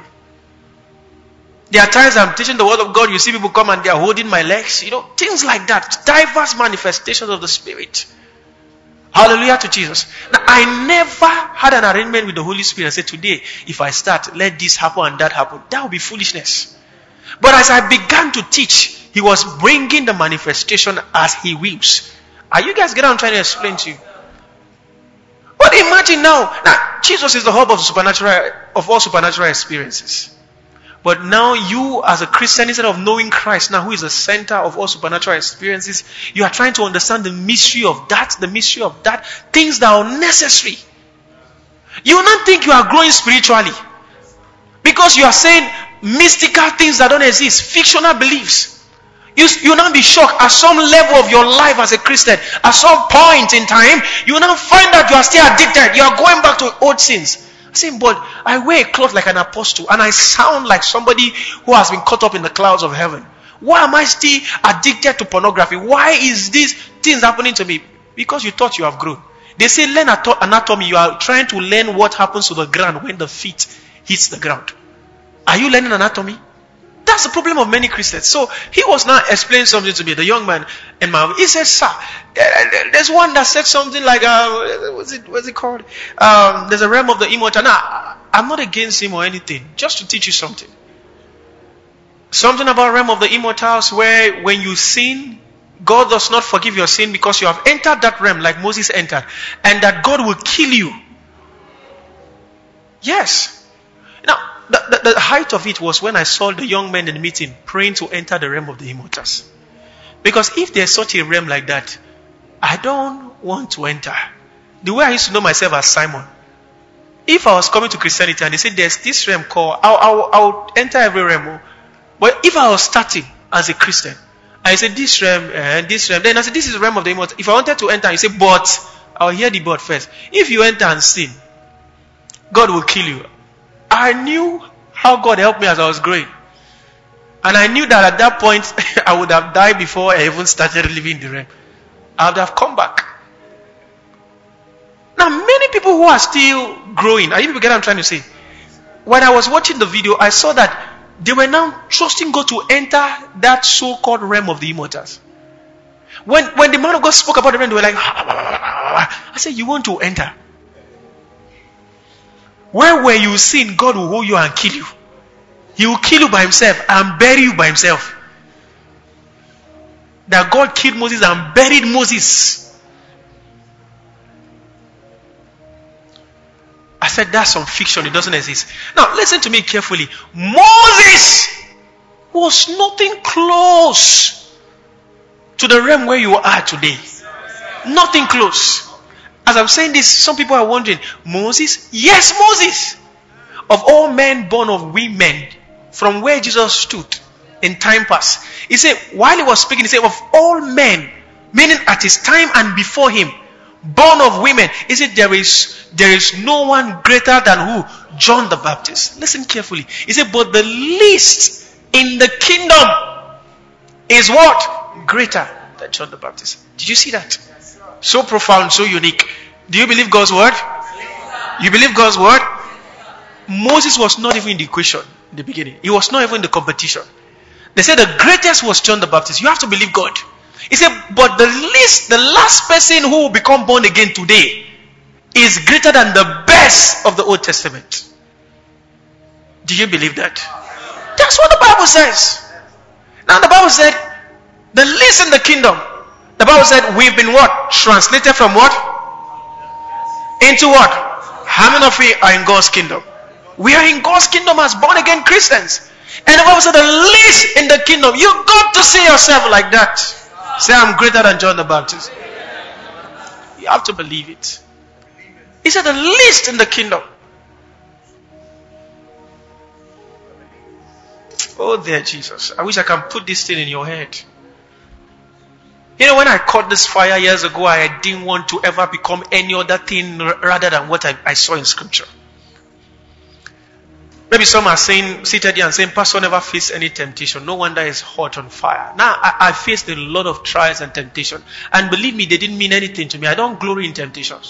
There are times I'm teaching the word of God, you see people come and they are holding my legs, you know, things like that. Diverse manifestations of the Spirit. Hallelujah to Jesus. Now, I never had an arrangement with the Holy Spirit and said, today, if I start, let this happen and that happen. That would be foolishness. But as I began to teach, He was bringing the manifestation as He wills. Are you guys getting what I'm trying to explain to you? But imagine now, now Jesus is the hub of supernatural, of all supernatural experiences. But now you as a Christian, instead of knowing Christ, now who is the center of all supernatural experiences, you are trying to understand the mystery of that, the mystery of that, things that are necessary. You will not think you are growing spiritually. Because you are saying mystical things that don't exist, fictional beliefs. You, you will not be shocked at some level of your life as a Christian, at some point in time, you will not find that you are still addicted. You are going back to old sins. Saying, but I wear a cloth like an apostle and I sound like somebody who has been caught up in the clouds of heaven. Why am I still addicted to pornography? Why is these things happening to me? Because you thought you have grown. They say learn anatomy. You are trying to learn what happens to the ground when the feet hits the ground. Are you learning anatomy? That's the problem of many Christians. So he was now explaining something to me, the young man in my he said, sir, there's one that said something like uh, what's it what's it called? Um, there's a realm of the immortal. Now, I'm not against him or anything, just to teach you something. Something about realm of the immortals where when you sin, God does not forgive your sin because you have entered that realm like Moses entered, and that God will kill you. Yes. Now, the, the, the height of it was when I saw the young men in the meeting praying to enter the realm of the immortals. Because if there's such a realm like that, I don't want to enter. The way I used to know myself as Simon, if I was coming to Christianity and they said there's this realm called, I'll, I'll, I'll enter every realm. But if I was starting as a Christian, I said this realm and this realm, then I said this is the realm of the immortal. If I wanted to enter, you say, but I'll hear the but first. If you enter and sin, God will kill you. I knew how God helped me as I was growing. And I knew that at that point, I would have died before I even started living the realm. I would have come back. Now, many people who are still growing, are you people get what I'm trying to say? When I was watching the video, I saw that they were now trusting God to enter that so-called realm of the immortals. When, when the man of God spoke about the realm, they were like, I said, you want to enter? Where were you sin, God will hold you and kill you. He will kill you by himself and bury you by himself. That God killed Moses and buried Moses. I said that's some fiction, it doesn't exist. Now listen to me carefully. Moses was nothing close to the realm where you are today. Nothing close. As I'm saying this, some people are wondering, Moses? Yes, Moses. Of all men born of women, from where Jesus stood in time past. He said, while he was speaking, he said, of all men, meaning at his time and before him, born of women. He said, there is, there is no one greater than who? John the Baptist. Listen carefully. He said, but the least in the kingdom is what? Greater than John the Baptist. Did you see that? So profound, so unique. Do you believe God's word? You believe God's word? Moses was not even in the equation in the beginning. He was not even in the competition. They said the greatest was John the Baptist. You have to believe God. He said, but the least, the last person who will become born again today is greater than the best of the Old Testament. Do you believe that? That's what the Bible says. Now the Bible said, the least in the kingdom. The Bible said, we've been what? Translated from what? Into what? How many of you are in God's kingdom? We are in God's kingdom as born again Christians. And the Bible said, the least in the kingdom. You got to see yourself like that. Say, I'm greater than John the Baptist. You have to believe it. He said, the least in the kingdom. Oh, dear Jesus. I wish I can put this thing in your head. You know, when I caught this fire years ago, I didn't want to ever become any other thing rather than what I, I saw in Scripture. Maybe some are saying, seated here and saying, Pastor never faced any temptation. No wonder he's hot on fire. Now, I, I faced a lot of trials and temptation. And believe me, they didn't mean anything to me. I don't glory in temptations.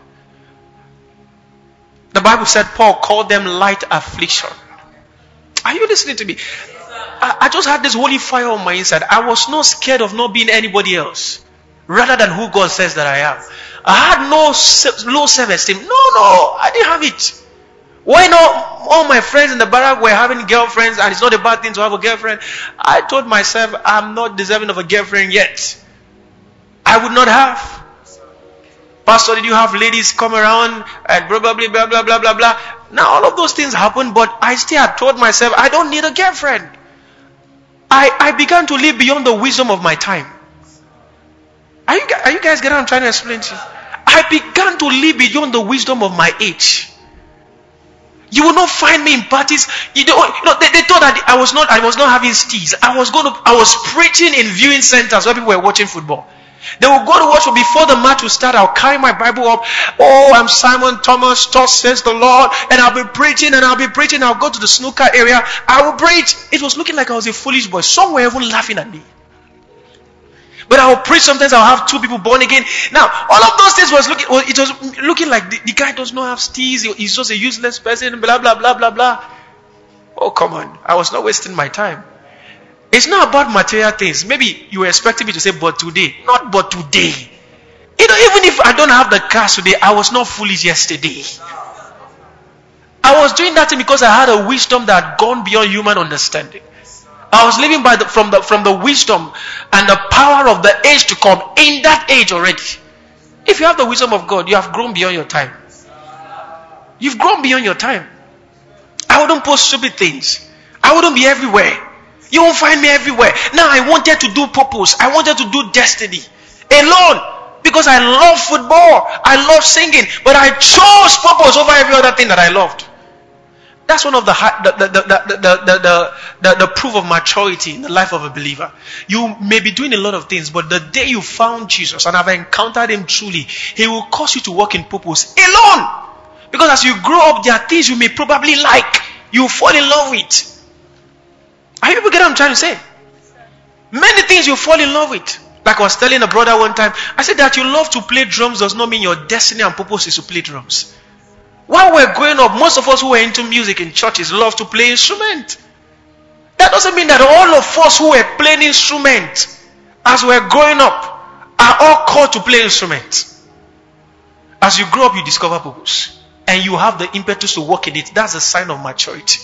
The Bible said Paul called them light affliction. Are you listening to me? I, I just had this holy fire on my inside. I was not scared of not being anybody else, rather than who God says that I am. I had no low self-esteem. No, no, I didn't have it. When all, all my friends in the barrack were having girlfriends, and it's not a bad thing to have a girlfriend, I told myself, I'm not deserving of a girlfriend yet. I would not have. Pastor, did you have ladies come around and blah, blah, blah, blah, blah, blah, blah, blah. Now, all of those things happened, but I still had told myself, I don't need a girlfriend. I, I began to live beyond the wisdom of my time. Are you, are you guys getting what I'm trying to explain to you? I began to live beyond the wisdom of my age. You will not find me in parties. You know, you know they, they thought that I was not I was not having steez. I was going to I was preaching in viewing centers where people were watching football. They will go to watch, but before the match will start, I'll carry my Bible up. Oh, I'm Simon Thomas, thus says the Lord, and I'll be preaching and I'll be preaching. I'll go to the snooker area. I will preach. It was looking like I was a foolish boy. Some were even laughing at me. But I will preach. Sometimes I'll have two people born again. Now, all of those things was looking. It was looking like the, the guy does not have steez. He's just a useless person. Blah blah blah blah blah. Oh, come on! I was not wasting my time. It's not about material things. Maybe you were expecting me to say, "But today," not "but today." You know, even if I don't have the cash today, I was not foolish yesterday. I was doing that thing because I had a wisdom that had gone beyond human understanding. I was living by the, from the from the wisdom and the power of the age to come in that age already. If you have the wisdom of God, you have grown beyond your time. You've grown beyond your time. I wouldn't post stupid things. I wouldn't be everywhere. You won't find me everywhere. Now I wanted to do purpose. I wanted to do destiny alone. Because I love football. I love singing. But I chose purpose over every other thing that I loved. That's one of the the the the the the, the, the, the proof of maturity in the life of a believer. You may be doing a lot of things, but the day you found Jesus and have encountered Him truly, He will cause you to walk in purpose alone. Because as you grow up, there are things you may probably like. You fall in love with. Are you able to get what I'm trying to say? Many things you fall in love with. Like I was telling a brother one time, I said that you love to play drums does not mean your destiny and purpose is to play drums. While we're growing up, most of us who were into music in churches love to play instrument. That doesn't mean that all of us who were playing instrument as we're growing up are all called to play instrument. As you grow up, you discover purpose. And you have the impetus to work in it. That's a sign of maturity.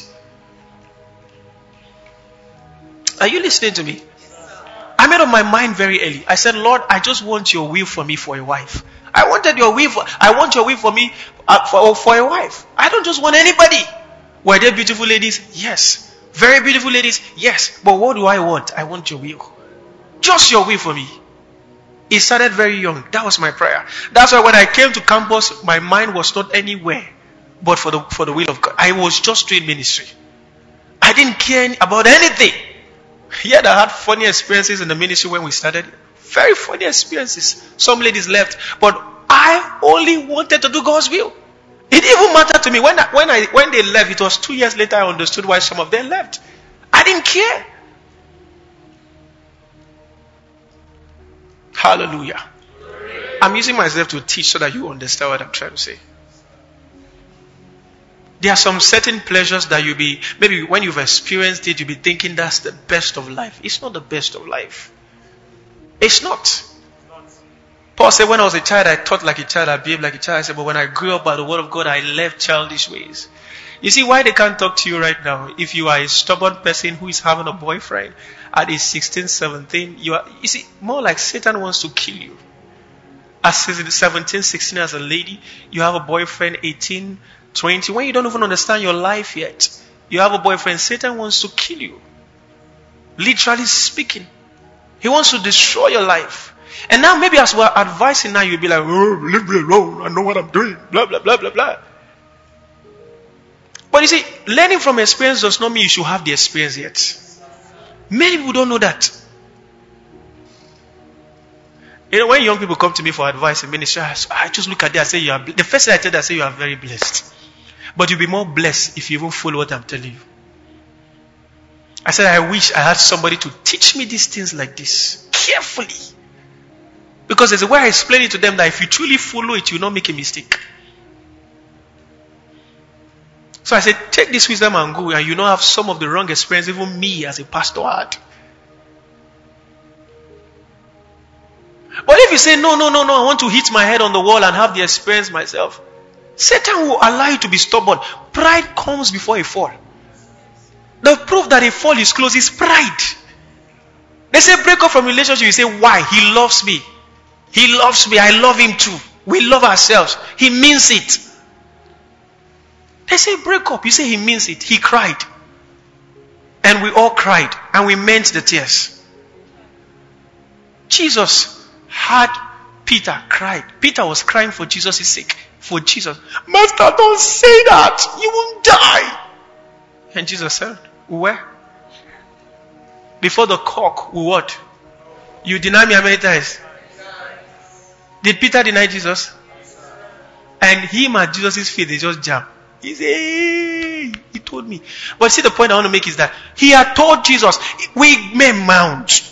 Are you listening to me? I made up my mind very early. I said, Lord, I just want your will for me for a wife. I wanted your will for, I want your will for me uh, for, for a wife. I don't just want anybody. Were there beautiful ladies? Yes. Very beautiful ladies? Yes. But what do I want? I want your will. Just your will for me. It started very young. That was my prayer. That's why when I came to campus, my mind was not anywhere but for the for the will of God. I was just doing ministry. I didn't care about anything. Yet I had funny experiences in the ministry when we started. Very funny experiences. Some ladies left, but I only wanted to do God's will. It didn't even matter to me. When I, when I when they left, it was two years later I understood why some of them left. I didn't care. Hallelujah. I'm using myself to teach so that you understand what I'm trying to say. There are some certain pleasures that you'll be, maybe when you've experienced it, you'll be thinking that's the best of life. It's not the best of life. It's not. Paul said, when I was a child, I thought like a child, I behaved like a child. I said, but when I grew up by the word of God, I left childish ways. You see why they can't talk to you right now? If you are a stubborn person who is having a boyfriend at age sixteen, seventeen, you are, you see, more like Satan wants to kill you. At seventeen, sixteen as a lady, you have a boyfriend, eighteen, twenty, when you don't even understand your life yet, you have a boyfriend, Satan wants to kill you. Literally speaking. He wants to destroy your life. And now maybe as we're advising now, you'll be like, oh, leave me alone, I know what I'm doing, blah, blah, blah, blah, blah. But you see, learning from experience does not mean you should have the experience yet. Many people don't know that. You know, when young people come to me for advice in ministry, I just look at them and say, you are, the first thing I tell them, I say, you are very blessed. But you'll be more blessed if you even follow what I'm telling you. I said, I wish I had somebody to teach me these things like this, carefully. Because there's a way I explain it to them that if you truly follow it, you will not make a mistake. So I said, take this wisdom and go, and you don't have some of the wrong experience even me as a pastor had. But if you say, no, no, no, no, I want to hit my head on the wall and have the experience myself, Satan will allow you to be stubborn. Pride comes before a fall. The proof that a fall is close is pride. They say break up from relationship. You say, why? He loves me. He loves me. I love him too. We love ourselves. He means it. They say break up. You say he means it. He cried. And we all cried. And we meant the tears. Jesus had Peter cried. Peter was crying for Jesus' sake. For Jesus. Master, don't say that. You won't die. And Jesus said, where? Before the cock will what? You deny me how many times? Did Peter deny Jesus? And him at Jesus' feet, they just jump. He said, hey, he told me. But see, the point I want to make is that he had told Jesus, we may mount.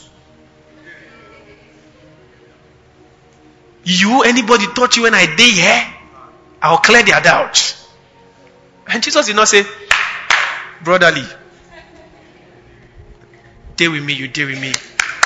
You, anybody taught you when I did here? I'll clear their doubts. And Jesus did not say, brotherly, stay with me, you stay with me.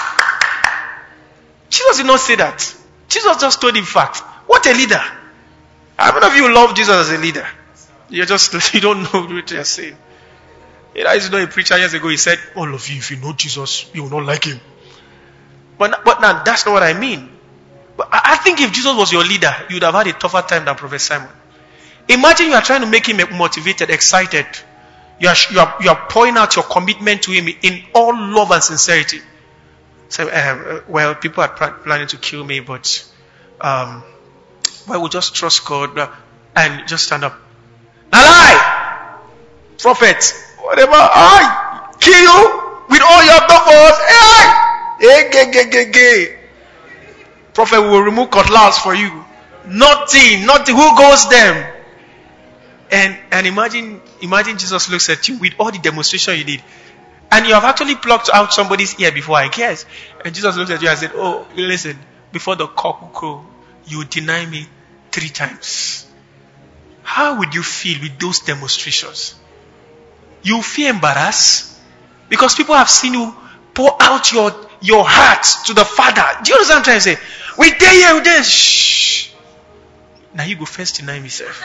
Jesus did not say that. Jesus just told him fact. What a leader. How many of you love Jesus as a leader? You just, you don't know what you're saying. You know, I used to know a preacher years ago, he said, all of you, if you know Jesus, you will not like him. But, but now, that's not what I mean. But I think if Jesus was your leader, you would have had a tougher time than Prophet Simon. Imagine you are trying to make him motivated, excited. You are, you are, you are pouring out your commitment to him in all love and sincerity. So, uh, well, people are planning to kill me, but um, where we just trust God and just stand up. Now lie, prophet, whatever, I kill you with all your buffers. Hey, hey, gay, gay, gay, gay. Prophet will remove cutlass for you. Nothing, nothing. Who goes them? And and imagine, imagine Jesus looks at you with all the demonstration you did, and you have actually plucked out somebody's ear before, I guess. And Jesus looks at you and said, "Oh, listen, before the cock will crow, you deny me three times." How would you feel with those demonstrations? You feel embarrassed because people have seen you pour out your your heart to the Father. Do you understand what I'm trying to say? We dare here, we dare. Shh. Now you go first deny me, sir.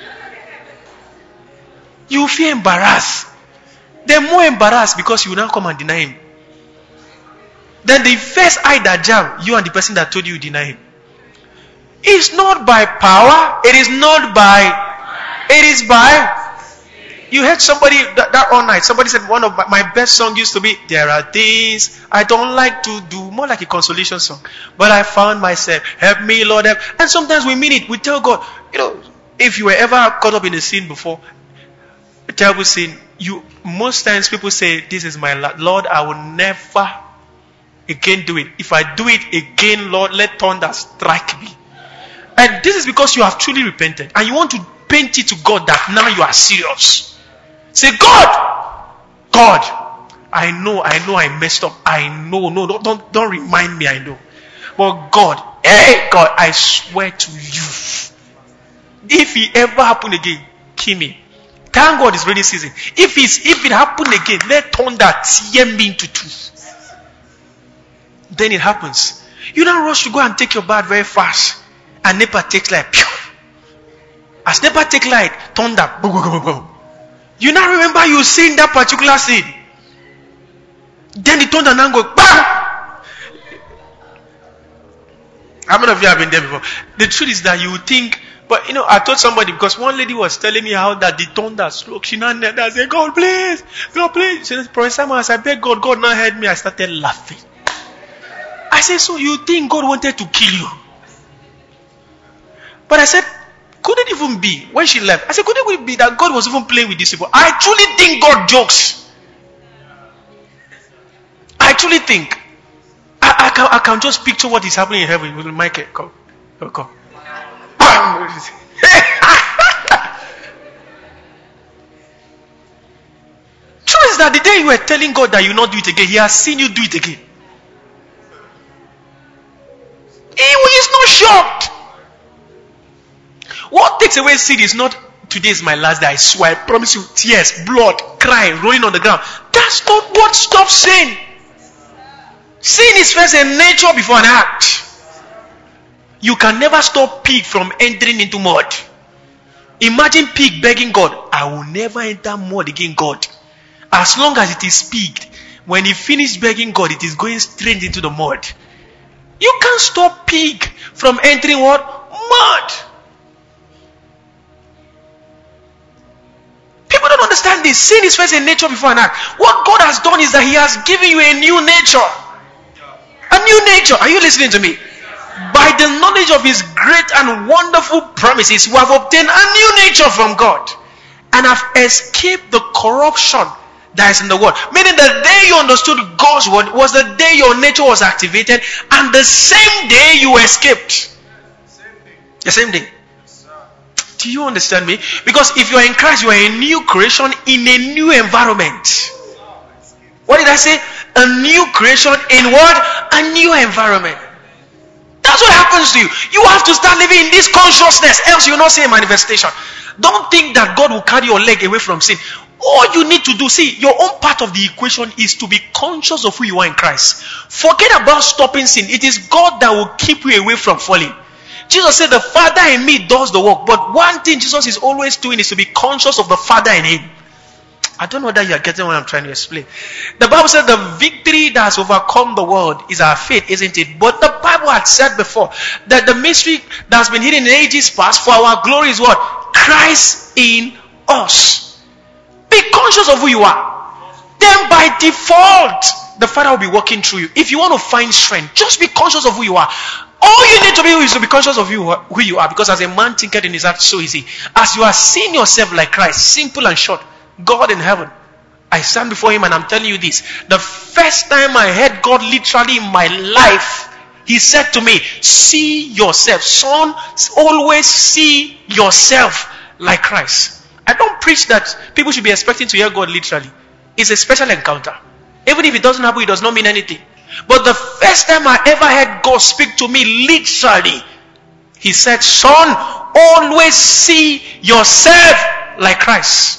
You feel embarrassed. They're more embarrassed because you now come and deny him. Then the first eye that jam, you and the person that told you, you deny him. It's not by power. It is not by. It is by. You heard somebody that, that all night. Somebody said one of my, my best songs used to be, there are things I don't like to do. More like a consolation song. But I found myself. Help me, Lord. Help. And sometimes we mean it. We tell God, you know, if you were ever caught up in a sin before, a terrible sin, you most times people say, this is my Lord. Lord, I will never again do it. If I do it again, Lord, let thunder strike me. And this is because you have truly repented. And you want to paint it to God that now you are serious. Say, God, God, I know, I know I messed up. I know, no, don't, don't, don't remind me, I know. But God, hey, God, I swear to you, if it ever happen again, kill me. Thank God it's rainy season. If it's, if it happen again, let thunder tear me into two. Then it happens. You don't rush to go and take your bath very fast. And NEPA takes light. Pew. As NEPA take light, thunder. Boom, boom, boom, boom. You now remember you seen that particular scene. Then the thunder now go bam. How many of you have been there before? The truth is that you think, but you know, I told somebody because one lady was telling me how that the thunder struck. She now knelt and said, God please, God please. She said, Professor Simon, I beg God, God now heard me. I started laughing. I said, so you think God wanted to kill you? But I said, could it even be, when she left, I said, could it even be that God was even playing with these people? I truly think God jokes. I truly think. I, I, can, I can just picture what is happening in heaven with Michael. Come, come, come. Truth is that the day you were telling God that you will not do it again, He has seen you do it again. He is not shocked. What takes away sin is not today is my last day, I swear, I promise you, tears, blood, crying, rolling on the ground. That's not what stops sin. Sin is first a nature before an act. You can never stop pig from entering into mud. Imagine pig begging God, I will never enter mud again, God. As long as it is pigged, when he finishes begging God, it is going straight into the mud. You can't stop pig from entering what? Mud. People don't understand this. Sin is first a nature before an act. What God has done is that He has given you a new nature. A new nature. Are you listening to me? By the knowledge of His great and wonderful promises, we have obtained a new nature from God and have escaped the corruption that is in the world. Meaning the day you understood God's word was the day your nature was activated, and the same day you escaped. The same day. Do you understand me? Because if you are in Christ, you are a new creation in a new environment. What did I say? A new creation in what? A new environment. That's what happens to you. You have to start living in this consciousness, else you will not see a manifestation. Don't think that God will carry your leg away from sin. All you need to do, see, your own part of the equation is to be conscious of who you are in Christ. Forget about stopping sin. It is God that will keep you away from falling. Jesus said, the Father in me does the work. But one thing Jesus is always doing is to be conscious of the Father in Him. I don't know whether you are getting what I'm trying to explain. The Bible said the victory that has overcome the world is our faith, isn't it? But the Bible had said before that the mystery that has been hidden in ages past for our glory is what? Christ in us. Be conscious of who you are. Then by default, the Father will be working through you. If you want to find strength, just be conscious of who you are. All you need to be is to be conscious of you, who you are, because as a man thinketh in his heart, so is he. As you are seeing yourself like Christ, simple and short, God in heaven, I stand before him and I'm telling you this. The first time I heard God literally in my life, he said to me, see yourself. Son, always see yourself like Christ. I don't preach that people should be expecting to hear God literally. It's a special encounter. Even if it doesn't happen, it does not mean anything. But the first time I ever heard God speak to me literally, he said, son, always see yourself like Christ.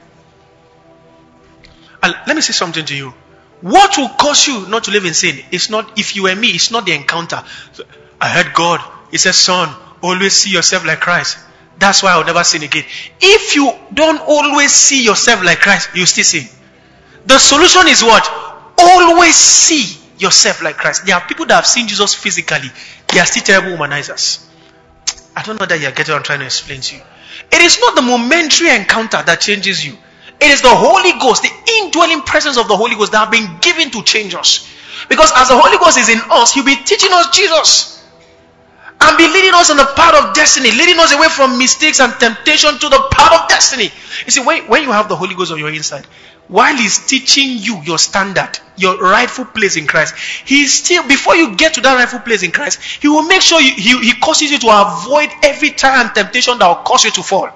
And let me say something to you. What will cause you not to live in sin? It's not, if you and me, it's not the encounter. I heard God. He said, son, always see yourself like Christ. That's why I'll never sin again. If you don't always see yourself like Christ, you still sin. The solution is what? Always see yourself like Christ. There are people that have seen Jesus physically. They are still terrible womanizers. I don't know that you're getting what I'm trying to explain to you. It is not the momentary encounter that changes you. It is the Holy Ghost, the indwelling presence of the Holy Ghost that have been given to change us. Because as the Holy Ghost is in us, he'll be teaching us Jesus. And be leading us on the path of destiny. Leading us away from mistakes and temptation to the path of destiny. You see, when, when you have the Holy Ghost on your inside, while he's teaching you your standard, your rightful place in Christ, he's still, before you get to that rightful place in Christ, he will make sure you, he, he causes you to avoid every trial and temptation that will cause you to fall.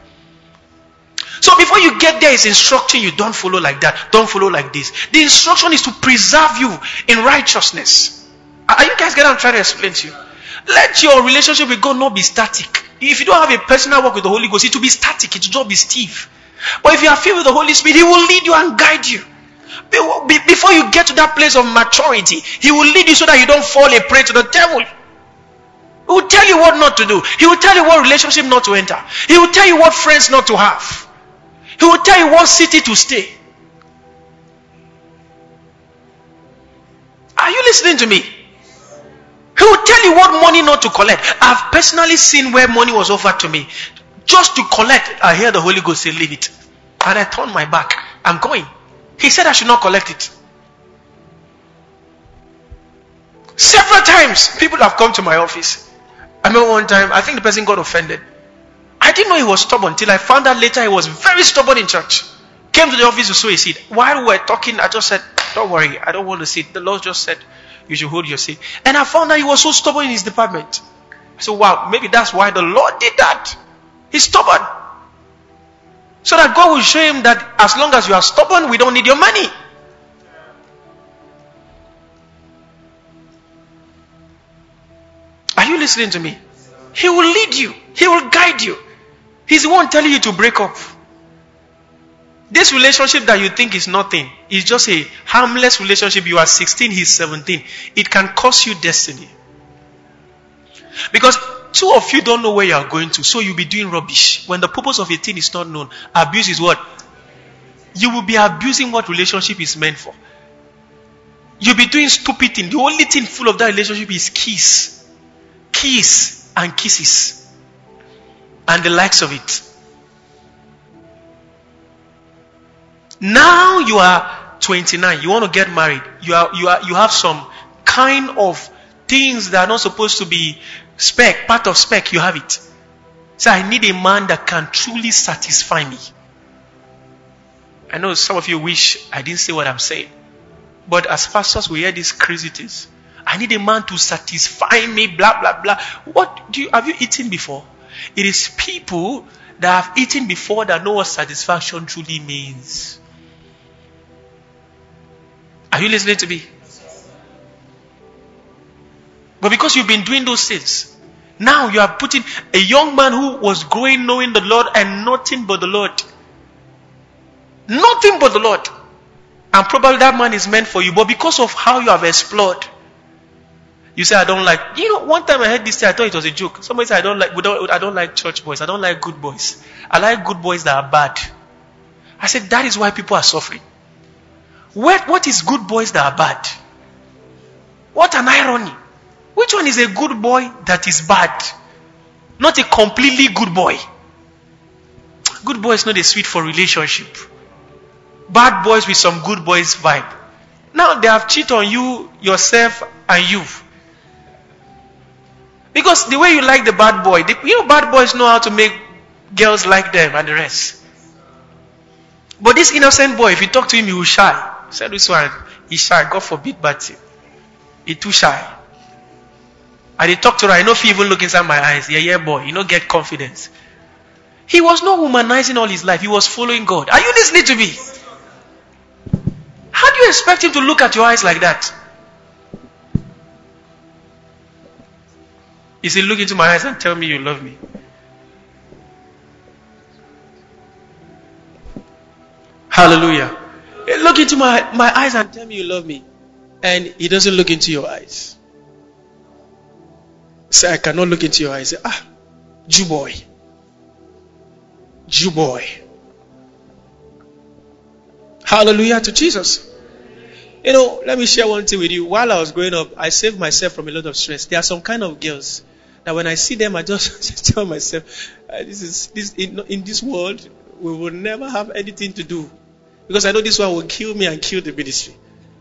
So before you get there, it's instructing you, don't follow like that, don't follow like this. The instruction is to preserve you in righteousness. Are you guys getting what I'm trying to explain to you? Let your relationship with God not be static. If you don't have a personal walk with the Holy Ghost, it will be static, it will just be stiff. But if you are filled with the Holy Spirit, he will lead you and guide you. Before you get to that place of maturity, he will lead you so that you don't fall a prey to the devil. He will tell you what not to do. He will tell you what relationship not to enter. He will tell you what friends not to have. He will tell you what city to stay. Are you listening to me? He will tell you what money not to collect. I've personally seen where money was offered to me. Just to collect, I hear the Holy Ghost say, leave it. And I turned my back. I'm going. He said I should not collect it. Several times, people have come to my office. I remember one time, I think the person got offended. I didn't know he was stubborn until I found out later he was very stubborn in church. Came to the office to sow a seed. While we were talking, I just said, don't worry, I don't want to seed. The Lord just said, you should hold your seed. And I found out he was so stubborn in his department. So wow, maybe that's why the Lord did that. He's stubborn. So that God will show him that as long as you are stubborn, we don't need your money. Are you listening to me? He will lead you. He will guide you. He's the one telling you to break up. This relationship that you think is nothing is just a harmless relationship. You are sixteen, he's seventeen. It can cost you destiny. Because two of you don't know where you are going to, so you'll be doing rubbish. When the purpose of a thing is not known, abuse is what? You will be abusing what relationship is meant for. You'll be doing stupid things. The only thing full of that relationship is kiss. Kiss and kisses. And the likes of it. Now you are twenty-nine. You want to get married. You are you are you have some kind of things that are not supposed to be spec, part of spec. You have it. So I need a man that can truly satisfy me. I know some of you wish I didn't say what I'm saying. But as pastors, we hear these crazy things. I need a man to satisfy me, blah, blah, blah. What do you, have you eaten before? It is people that have eaten before that know what satisfaction truly means. Are you listening to me? But because you've been doing those things, now you are putting a young man who was growing knowing the Lord and nothing but the Lord. Nothing but the Lord. And probably that man is meant for you. But because of how you have explored, you say, I don't like, you know, one time I heard this thing, I thought it was a joke. Somebody said, I don't like, we don't, I don't like church boys. I don't like good boys. I like good boys that are bad. I said, that is why people are suffering. What, what is good boys that are bad? What an irony. Which one is a good boy that is bad? Not a completely good boy. Good boy is not a sweet for relationship. Bad boys with some good boys vibe. Now they have cheated on you, yourself, and you. Because the way you like the bad boy, the, you know, bad boys know how to make girls like them and the rest. But this innocent boy, if you talk to him, he will shy. Said this one, he's shy. God forbid, but he's too shy. And he talk to her, I know if he even look inside my eyes, yeah, yeah, boy, you know, get confidence. He was not humanizing all his life. He was following God. Are you listening to me? How do you expect him to look at your eyes like that? He said, look into my eyes and tell me you love me. Hallelujah. Look into my, my eyes and tell me you love me. And he doesn't look into your eyes. Say, I cannot look into your eyes. Say, ah, Jew boy. Jew boy. Hallelujah to Jesus. You know, let me share one thing with you. While I was growing up, I saved myself from a lot of stress. There are some kind of girls that when I see them, I just tell myself, uh, this is this in, in this world, we will never have anything to do. Because I know this one will kill me and kill the ministry.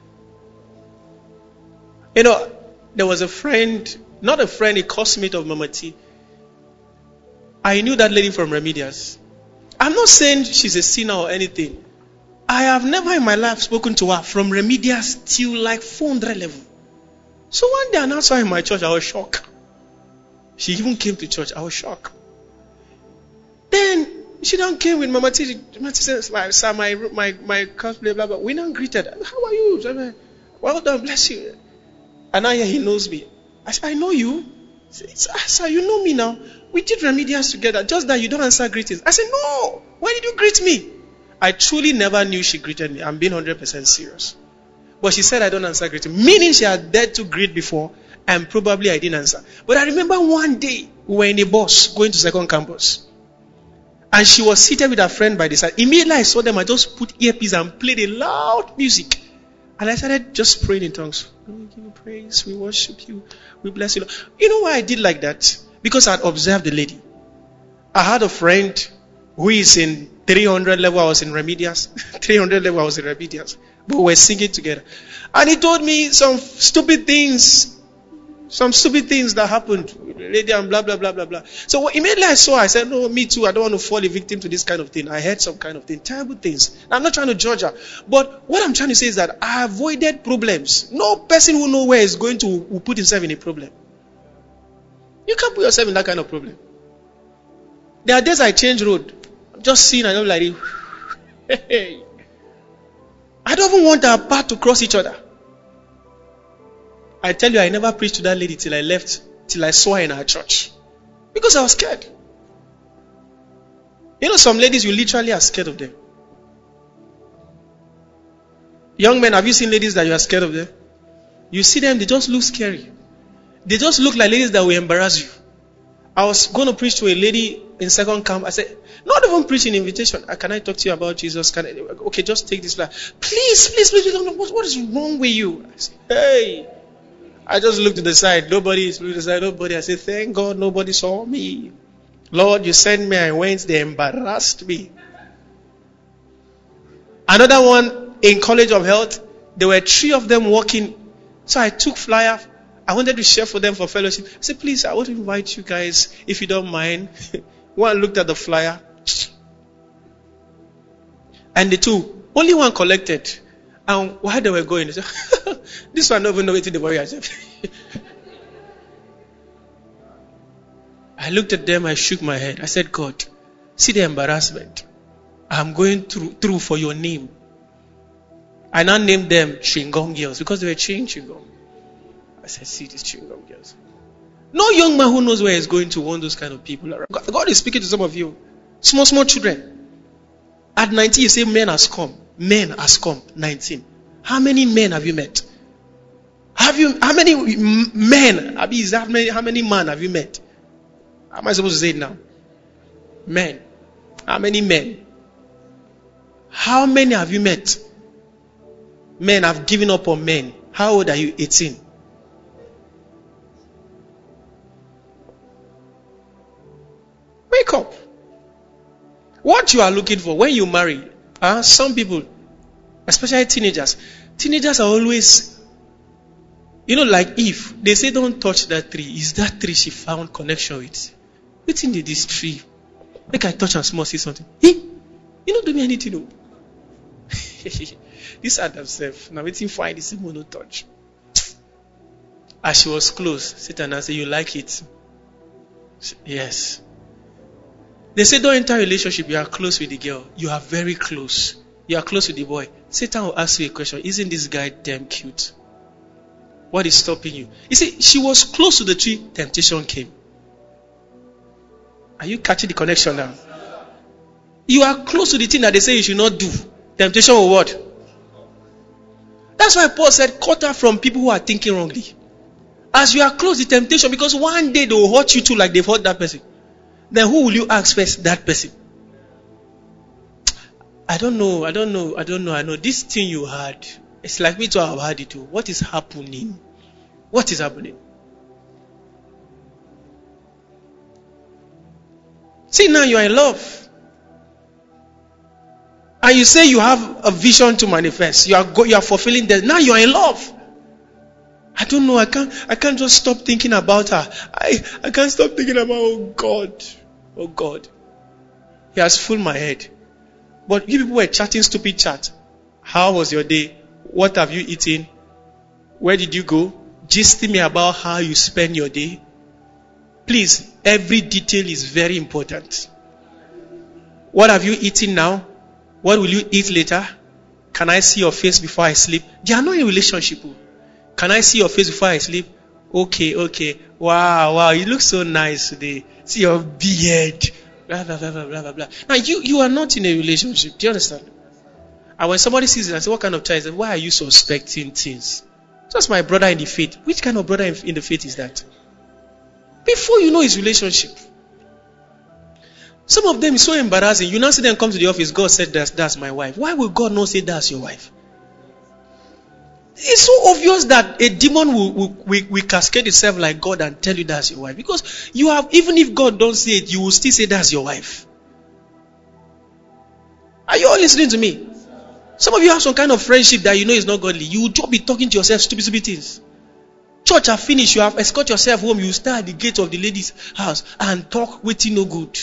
You know, there was a friend, not a friend, a classmate of Mama T. I knew that lady from Remedias. I'm not saying she's a sinner or anything. I have never in my life spoken to her from Remedias till like four hundred level. So one day I announced her in my church, I was shocked. She even came to church, I was shocked. Then she don't came with Mama T. Mama T says, sir, my my my cosplay, blah blah. We don't greeted. How are you? Said, well done, bless you. And now he knows me. I said, I know you. He said, sir, you know me now. We did Remedias together. Just that you don't answer greetings. I said, no. Why did you greet me? I truly never knew she greeted me. I'm being one hundred percent serious. But she said I don't answer greetings. Meaning she had dared to greet before and probably I didn't answer. But I remember one day we were in a bus going to second campus. And she was seated with her friend by the side. Immediately I saw them, I just put earpiece and played a loud music. And I started just praying in tongues. We give you praise, we worship you, we bless you. You know why I did like that? Because I had observed the lady. I had a friend who is in three hundred level, I was in Remedias. three hundred level, I was in Remedias. But we were singing together. And he told me some stupid things. Some stupid things that happened. Lady and blah, blah, blah, blah, blah. So immediately I saw, I said, no, me too. I don't want to fall a victim to this kind of thing. I heard some kind of thing. Terrible things. I'm not trying to judge her. But what I'm trying to say is that I avoided problems. No person who knows where is going to will put himself in a problem. You can't put yourself in that kind of problem. There are days I change road. I'm just seeing and I'm like, hey. I don't even want our path to cross each other. I tell you, I never preached to that lady till I left, till I saw her in our church. Because I was scared. You know, some ladies, you literally are scared of them. Young men, have you seen ladies that you are scared of them? You see them, they just look scary. They just look like ladies that will embarrass you. I was going to preach to a lady in second camp. I said, not even preach an invitation. Can I talk to you about Jesus? Can I, okay, just take this flag. Please, please, please, please. What, what is wrong with you? I said, hey. I just looked to the side. Nobody is to the side. Nobody. I said, thank God nobody saw me. Lord, you sent me. I went. They embarrassed me. Another one in College of Health. There were three of them walking. So I took flyer. I wanted to share for them for fellowship. I said, please, I want to invite you guys, if you don't mind. One looked at the flyer. And the two, only one collected. And while they were going, they said, this one don't even know what to worry yourself. I looked at them, I shook my head. I said, God, see the embarrassment. I'm going through, through for your name. I now named them Chingom girls because they were chewing chewing. I said, see these chewing girls. No young man who knows where he's going to want those kind of people. God is speaking to some of you. Small, small children. At nineteen, you say men has come. Men has come. nineteen. How many men have you met? Have you, how many men, how many, how many men have you met? How am I supposed to say it now? Men. How many men? How many have you met? Men have given up on men. How old are you? eighteen. Wake up. What you are looking for when you marry, uh, some people, especially teenagers, teenagers are always You know, like Eve, they say don't touch that tree. Is that tree she found connection with? What's in this tree? Make I touch and small see something. Hey, you don't do me anything. No. This Adam self. Now waiting find this one no touch. As she was close, Satan said, you like it? Yes. They say don't enter a relationship. You are close with the girl. You are very close. You are close with the boy. Satan will ask you a question. Isn't this guy damn cute? What is stopping you? You see, she was close to the tree. Temptation came. Are you catching the connection now? You are close to the thing that they say you should not do. Temptation will what? That's why Paul said, cut her from people who are thinking wrongly. As you are close to temptation, because one day they will hurt you too like they've hurt that person. Then who will you ask first? That person. I don't know, I don't know, I don't know, I know. This thing you had, it's like me too, I've had it too. What is happening? What is happening? See, now you are in love. And you say you have a vision to manifest. You are go, you are fulfilling that. Now you are in love. I don't know. I can't. I can't just stop thinking about her. I I can't stop thinking about. Oh God, oh God. He has fooled my head. But you people were chatting stupid chat. How was your day? What have you eaten? Where did you go? Gisting me about how you spend your day. Please, every detail is very important. What have you eaten now? What will you eat later? Can I see your face before I sleep? They are not in a relationship. Can I see your face before I sleep? Okay, okay. Wow, wow. You look so nice today. See your beard. Blah, blah, blah, blah, blah, blah. Now, you, you are not in a relationship. Do you understand? And when somebody sees it, I say, what kind of child is that? Why are you suspecting things? Just my brother in the faith. Which kind of brother in, in the faith is that? Before you know his relationship. Some of them is so embarrassing. You now see them come to the office. God said that's, that's my wife. Why will God not say that's your wife? It's so obvious that a demon will, will, will, will cascade itself like God and tell you that's your wife. Because you have, even if God don't say it, you will still say that's your wife. Are you all listening to me? Some of you have some kind of friendship that you know is not godly. You will just be talking to yourself stupid, stupid things. Church have finished. You have escort yourself home. You stand at the gate of the lady's house and talk waiting no good.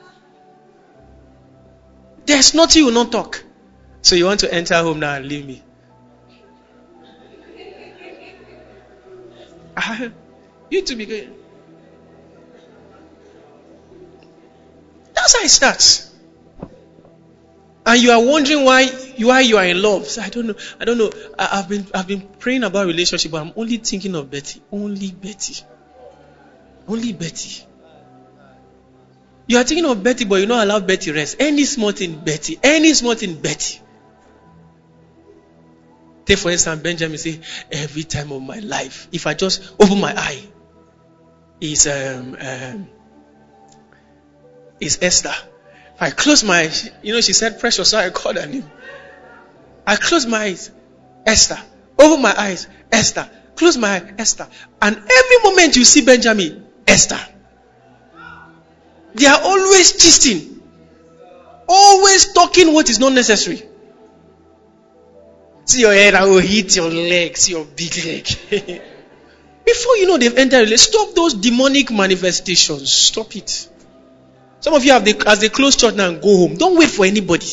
There's nothing you will not talk. So you want to enter home now and leave me. You to be good. That's how it starts. And you are wondering why you why you are in love. So I don't know. I don't know. I, I've been I've been praying about relationship, but I'm only thinking of Betty. Only Betty. Only Betty. You are thinking of Betty, but you don't allow Betty rest. Any small thing, Betty. Any small thing, Betty. Take for instance, Benjamin say, every time of my life, if I just open my eye, is um, um is Esther. If I close my eyes, you know, she said precious, so I called her name. I close my eyes, Esther. Open my eyes, Esther. Close my eyes, Esther. And every moment you see Benjamin, Esther. They are always gisting. Always talking what is not necessary. See your head, I will hit your leg. See your big leg. Before you know they've entered, stop those demonic manifestations. Stop it. Some of you have the, as they close church now and go home. Don't wait for anybody.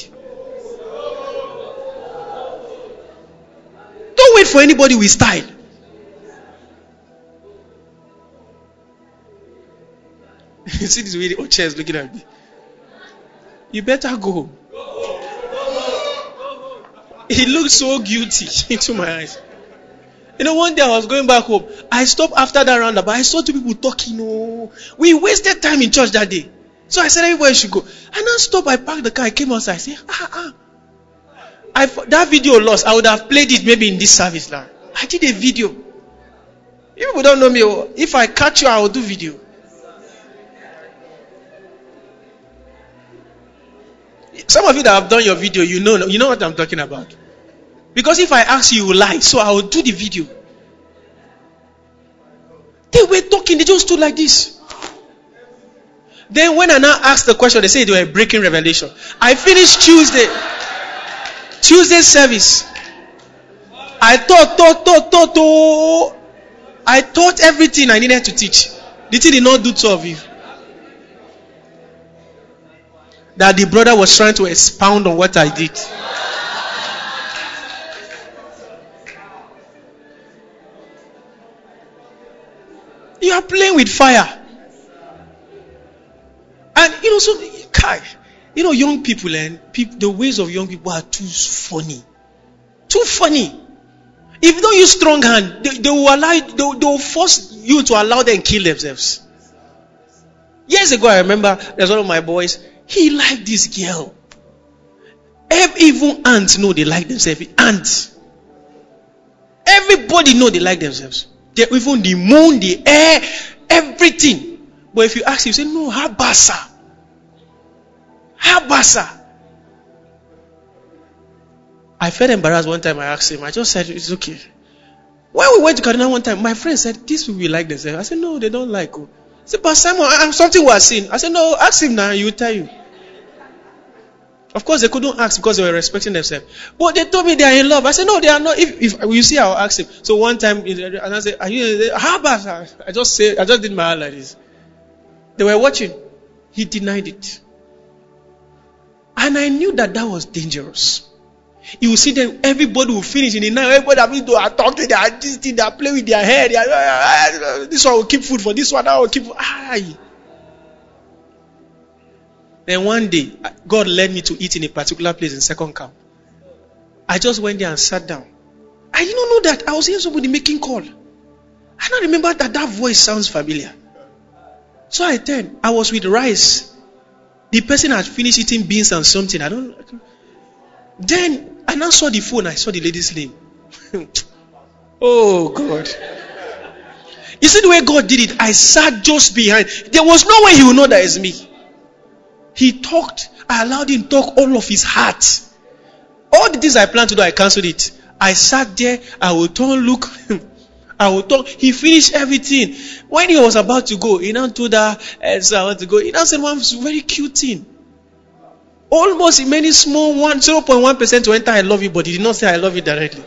Don't wait for anybody with style. You see this way the chair is looking at me. You better go home. He looked so guilty into my eyes. You know, one day I was going back home. I stopped after that roundabout. I saw two people talking. Oh, we wasted time in church that day. So I said everybody should go. And I stopped. I parked the car. I came outside. I said, ah, ah. I, that video lost. I would have played it maybe in this service now. I did a video. You people don't know me. If I catch you, I will do video. Some of you that have done your video, you know, you know what I'm talking about. Because if I ask you, you will lie. So I will do the video. They were talking. They just stood like this. Then when I now asked the question, they say they were breaking revelation. I finished Tuesday. Tuesday service. I thought, thought, thought, thought, thought. I taught everything I needed to teach. The thing did not do two of you. That the brother was trying to expound on what I did. You are playing with fire. And you know, so you know, young people and people, the ways of young people are too funny. Too funny. If you don't use strong hand, they, they will allow, they, they will force you to allow them kill themselves. Years ago, I remember there's one of my boys. He liked this girl. Even ants know they like themselves. Ants. Everybody know they like themselves. They, even the moon, the air, everything. But if you ask him, you say, no, Habasa. Habasa. I felt embarrassed one time. I asked him. I just said, it's okay. When we went to Kaduna one time, my friend said, these people like themselves. I said, no, they don't like you. He said, but Simon, I, something was seen. I said, no, ask him now, he will tell you. Of course, they couldn't ask because they were respecting themselves. But they told me they are in love. I said, no, they are not. If, if you see, I'll ask him. So one time, and I said, are you, how about, I just say, I just did my hand like this. They were watching. He denied it. And I knew that that was dangerous. You will see them, everybody will finish in the night. Everybody they are talking, they are this thing, they are playing with their hair. They are, this one will keep food for this one, that will keep food. Aye. Then one day, God led me to eat in a particular place in second camp. I just went there and sat down. I didn't know that. I was hearing somebody making call. I don't remember that that voice sounds familiar. So I turned. I was with rice. The person had finished eating beans and something. I don't know. Then I now saw the phone. I saw the lady's name. Oh God. You see the way God did it? I sat just behind. There was no way he would know that it's me. He talked. I allowed him to talk all of his heart. All the things I planned to do, I cancelled it. I sat there. I would turn, look. I would talk. He finished everything. When he was about to go, he now told her, eh, so I want to go. He now said one very cute thing. Almost in many small one, zero point one percent to enter I love you, but he did not say I love you directly.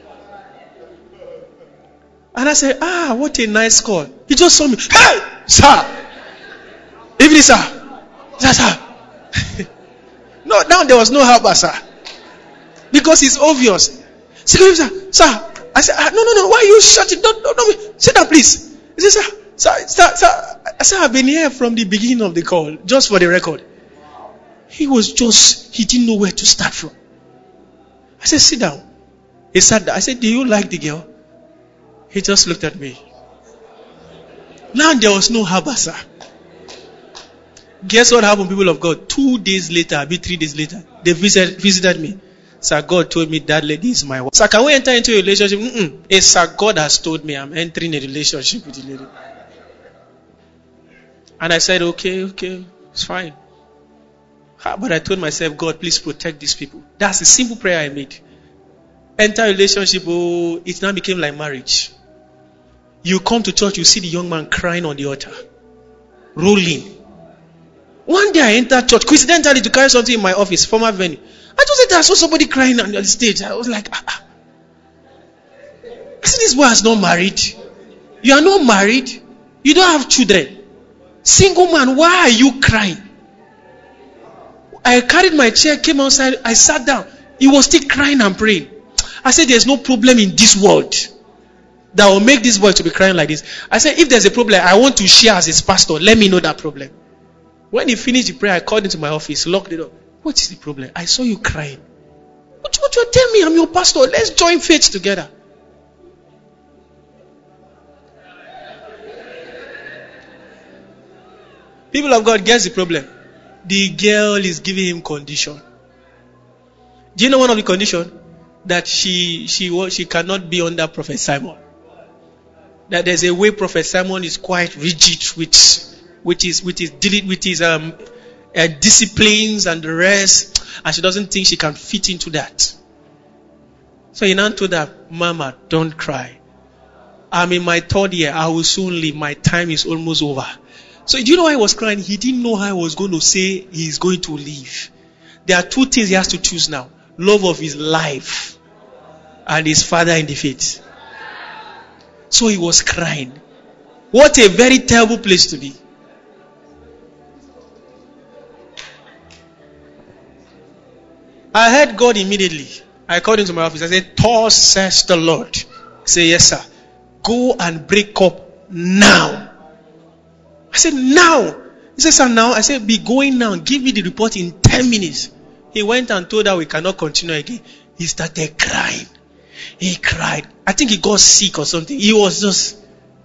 And I said, ah, what a nice call. He just saw me. Hey, sir. Evening, sir. Sir, sir. No, now there was no help, sir. Because it's obvious. Security, sir. Sir. I said, ah, no, no, no. Why are you shutting? Don't, don't, don't. Sit down, please. He said, sir, sir, sir, sir. I said, I've been here from the beginning of the call, just for the record. He was just, he didn't know where to start from. I said, sit down. He sat down. I said, do you like the girl? He just looked at me. Now there was no habasa. Guess what happened, people of God? Two days later, maybe three days later, they visited, visited me. Sir, God told me that lady is my wife. Sir, can we enter into a relationship? Mm-mm. Yes, sir, God has told me I'm entering a relationship with the lady. And I said, okay, okay, it's fine. But I told myself, God, please protect these people. That's the simple prayer I made. Enter a relationship, oh, it now became like marriage. You come to church, you see the young man crying on the altar. Rolling. One day I entered church, coincidentally to carry something in my office, former venue. I just said I saw somebody crying on the stage. I was like, ah, ah. I said, this boy is not married. You are not married. You don't have children. Single man, why are you crying? I carried my chair, came outside, I sat down. He was still crying and praying. I said, there's no problem in this world that will make this boy to be crying like this. I said, if there's a problem, I want to share as his pastor. Let me know that problem. When he finished the prayer, I called into my office, locked it up. What is the problem? I saw you crying. What, what you tell me? I'm your pastor. Let's join faith together. People of God, guess the problem. The girl is giving him condition. Do you know one of the conditions? That she she she cannot be under Prophet Simon. That there's a way Prophet Simon is quite rigid with with his with his with his um uh, disciplines and the rest, and she doesn't think she can fit into that. So he now told her, Mama, don't cry. I'm in my third year. I will soon leave. My time is almost over. So do you know why he was crying? He didn't know how he was going to say he's going to leave. There are two things he has to choose now. Love of his life and his father in the faith. So he was crying. What a very terrible place to be. I heard God immediately. I called into my office. I said, thus says the Lord. He said, yes, sir. Go and break up now. I said, now. He said, sir, now. I said, be going now. Give me the report in ten minutes. He went and told her we cannot continue again. He started crying. He cried. I think he got sick or something. He was just...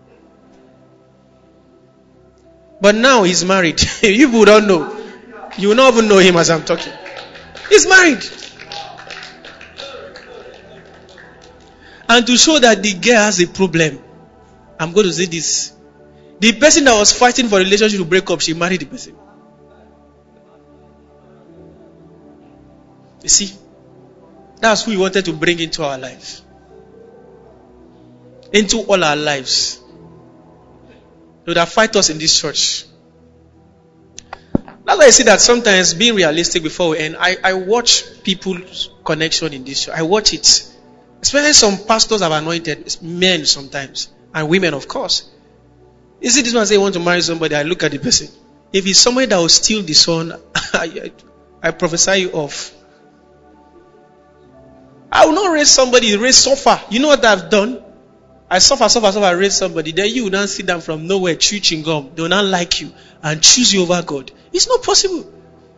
But now he's married. You people don't know. You will not even know him as I'm talking. He's married. And to show that the girl has a problem, I'm going to say this. The person that was fighting for a relationship to break up, she married the person. You see? That's who we wanted to bring into our lives. Into all our lives. They would have fight us in this church. That's why I see that sometimes being realistic before we end, I, I watch people's connection in this church. I watch it. Especially some pastors have anointed men sometimes. And women, of course. You see, this one say you want to marry somebody, I look at the person. If it's somebody that will steal the son, I, I prophesy you off. I will not raise somebody, raise suffer. You know what I've done? I suffer, suffer, suffer, raise somebody. Then you will not sit down from nowhere, chewing gum. They will not like you and choose you over God. It's not possible.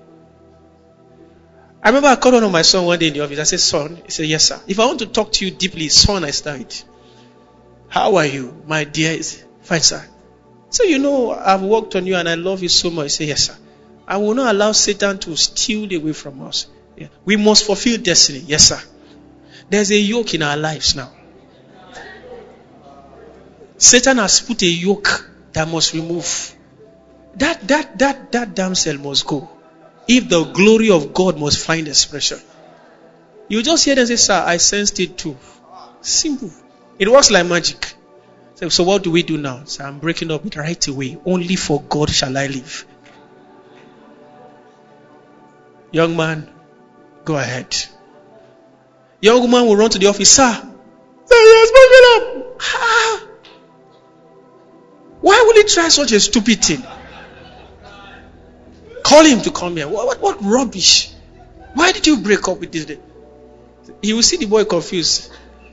I remember I called one of my son one day in the office. I said, son, he said, yes, sir. If I want to talk to you deeply, son, I started. How are you? My dear, is fine, sir. So, you know, I've worked on you and I love you so much. I say, yes, sir. I will not allow Satan to steal away from us. Yeah. We must fulfill destiny. Yes, sir. There's a yoke in our lives now. Satan has put a yoke that must remove. That, that, that, that damsel must go. If the glory of God must find expression. You just hear them say, sir, I sensed it too. Simple. It works like magic. So, so what do we do now? So I'm breaking up it right away. Only for God shall I live. Young man, go ahead. Young woman will run to the office. Sir, sir, he has broken up. Ah. Why will he try such a stupid thing? Call him to come here. What, what, what rubbish? Why did you break up with this? He will see the boy confused.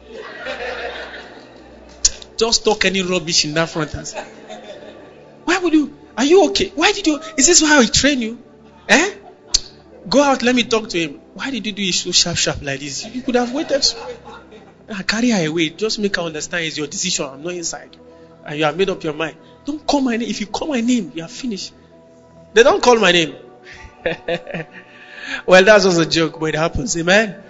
Just talk any rubbish in that front. Why would you? Are you okay? Why did you? Is this how he train you? Eh? Go out, let me talk to him. Why did you do it so sharp, sharp like this? You could have waited. Ah, carry her away. Just make her understand it's your decision. I'm not inside. And you have made up your mind. Don't call my name. If you call my name, you are finished. They don't call my name. Well, that's just a joke, but it happens. Amen.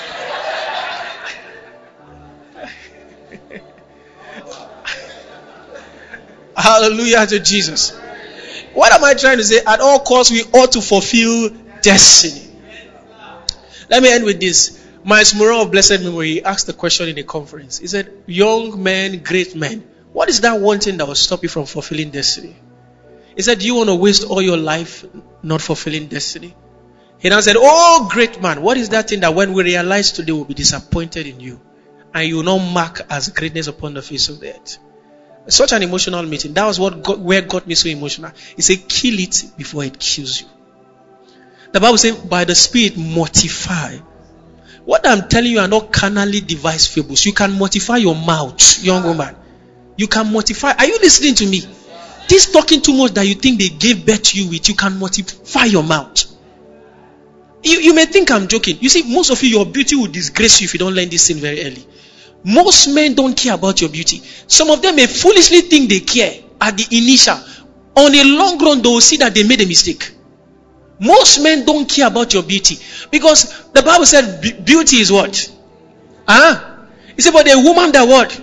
Hallelujah to Jesus. What am I trying to say? At all costs, we ought to fulfill destiny. Let me end with this. Miles Moreau of blessed memory asked the question in a conference. He said, young men, great men, what is that one thing that will stop you from fulfilling destiny? He said, do you want to waste all your life not fulfilling destiny? He now said, oh, great man, what is that thing that when we realize today we'll be disappointed in you and you will not mark as greatness upon the face of the earth? Such an emotional meeting. That was what got, where got me so emotional. He said, kill it before it kills you. The Bible says, by the Spirit, mortify. What I'm telling you are not carnally devised fables. You can mortify your mouth, young woman. You can mortify. Are you listening to me? This talking too much that you think they gave birth to you with, you can mortify your mouth. You, you may think I'm joking. You see, most of you, your beauty will disgrace you if you don't learn this thing very early. Most men don't care about your beauty. Some of them may foolishly think they care at the initial. On a long run, they will see that they made a mistake. Most men don't care about your beauty. Because the Bible said beauty is what? Ah, huh? He said, but a woman that what?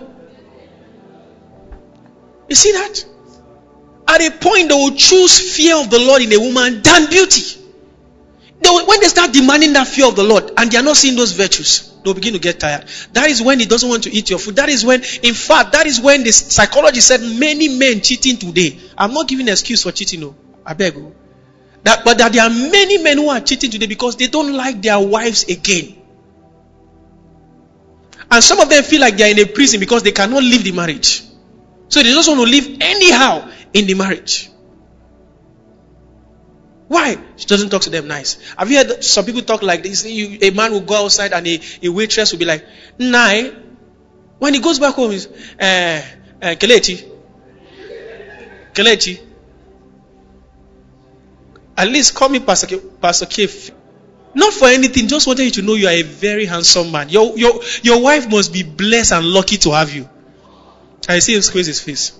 You see that? At a point, they will choose fear of the Lord in a woman than beauty. They will, when they start demanding that fear of the Lord and they are not seeing those virtues, they'll begin to get tired. That is when he doesn't want to eat your food. That is when, in fact, that is when the psychology said many men cheating today. I'm not giving an excuse for cheating, no. I beg you. That, but that there are many men who are cheating today because they don't like their wives again. And some of them feel like they are in a prison because they cannot leave the marriage. So they just want to live anyhow in the marriage. Why? She doesn't talk to them nice. Have you heard some people talk like this? You, a man will go outside and a, a waitress will be like, Nai. When he goes back home, he's, uh, uh, Kelechi. Kelechi. At least call me Pastor K, Pastor K. Not for anything, just wanted you to know you are a very handsome man. Your, your, your wife must be blessed and lucky to have you. I see him squeeze his face.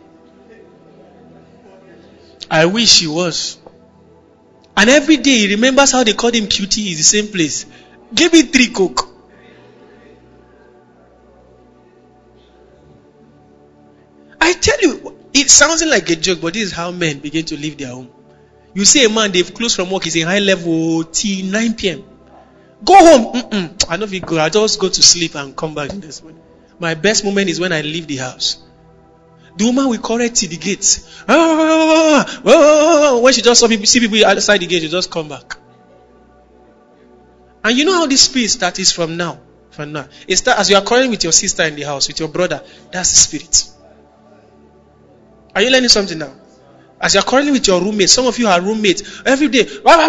I wish he was. And every day he remembers how they called him cutie is the same place. Give me three coke. I tell you, it sounds like a joke, but this is how men begin to leave their home. You see a man, they've closed from work, he's in high level till nine p.m. Go home. Mm-mm. I don't feel good. I just go to sleep and come back in this morning. My best moment is when I leave the house. The woman will correct to the gate. When she just saw people, see people outside the gate, she just come back. And you know how this spirit starts from now. From now. It starts as you are quarreling with your sister in the house, with your brother. That's the spirit. Are you learning something now? As you're quarreling with your roommate, some of you are roommates every day.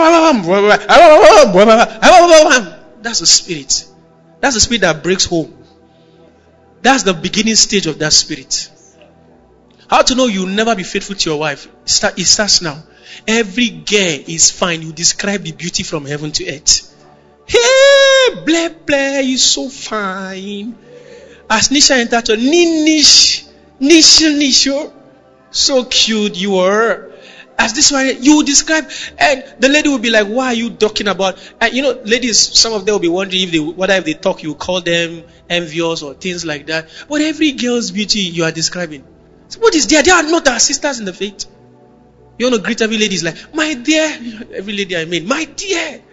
That's the spirit. That's the spirit that breaks home. That's the beginning stage of that spirit. How to know you'll never be faithful to your wife? It starts now. Every girl is fine. You describe the beauty from heaven to earth. Hey, Blair, Blair, you're so fine. As Nisha entered, Nish, Nish, Nisho. So cute you are. As this one, you describe, and the lady will be like, "Why are you talking about?" And you know, ladies, some of them will be wondering if they, whether if they talk, you call them envious or things like that. But every girl's beauty you are describing, so what is there? They are not our sisters in the faith. You want to greet every lady is like, "My dear," every lady I meet, "My dear."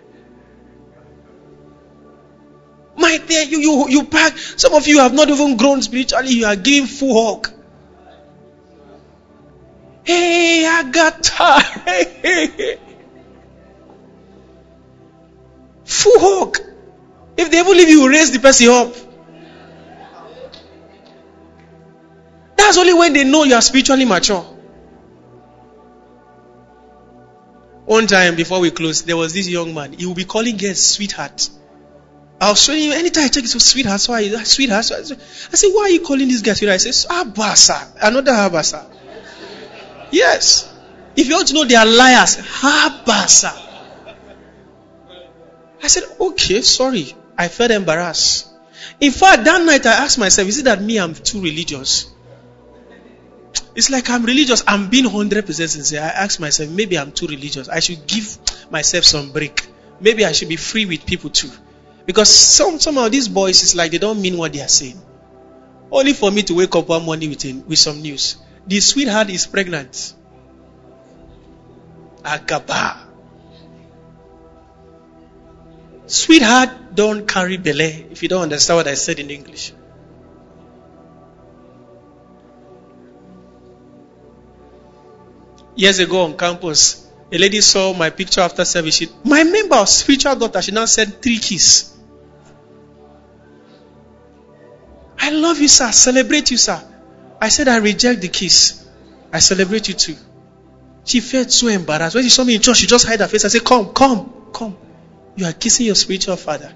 My dear, you you you pack. Some of you have not even grown spiritually. You are giving full hug. Hey, Agatha. Hey, hey, hey. Full hug. If they ever leave you, raise the person up. That's only when they know you are spiritually mature. One time before we close, there was this young man. He will be calling girls sweetheart. I was showing him, anytime I check it, so sweetheart, so I, sweetheart. So I said, why are you calling this guy sweetheart? I said, Abasa. Another Abasa. Yes. If you want to know they are liars, Habasa. I said, okay, sorry. I felt embarrassed. In fact, that night I asked myself, is it that me, I'm too religious? It's like I'm religious. I'm being one hundred percent sincere. I asked myself, maybe I'm too religious. I should give myself some break. Maybe I should be free with people too. Because some, some of these boys, it's like they don't mean what they are saying. Only for me to wake up one morning with, with some news. The sweetheart is pregnant. Agaba. Sweetheart don't carry belay, if you don't understand what I said in English. Years ago on campus, a lady saw my picture after service. She, my member of spiritual daughter, she now sent three keys. I love you, sir. Celebrate you, sir. I said, I reject the kiss. I celebrate you too. She felt so embarrassed. When she saw me in church, she just hid her face. I said, come, come, come. You are kissing your spiritual father.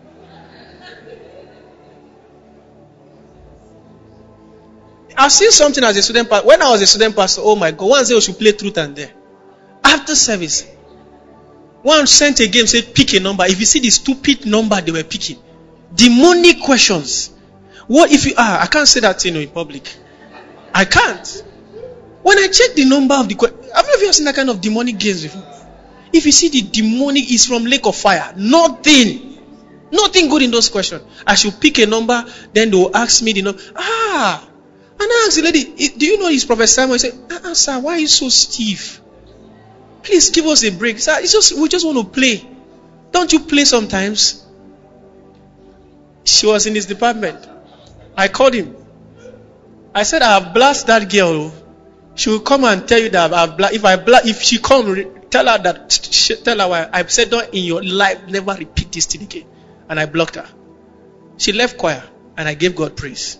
I've seen something as a student pastor. When I was a student pastor, oh my God, one day we should play truth and dare. After service, one sent a game, said, pick a number. If you see the stupid number they were picking, demonic questions. What if you are? I can't say that thing in public. I can't. When I check the number of the questions, have you ever seen that kind of demonic games before? If you see the demonic is from lake of fire, nothing, nothing good in those questions. I should pick a number, then they will ask me the number. Ah, and I asked the lady, do you know this Prophet Simon? He said, ah, sir, why are you so stiff? Please give us a break. Sir, it's just, we just want to play. Don't you play sometimes? She was in his department. I called him. I said, I have blasted that girl. She will come and tell you that I've bla- if I bla- if she come, tell her that she, tell her why I've said, don't in your life never repeat this thing again. And I blocked her. She left choir. And I gave God praise.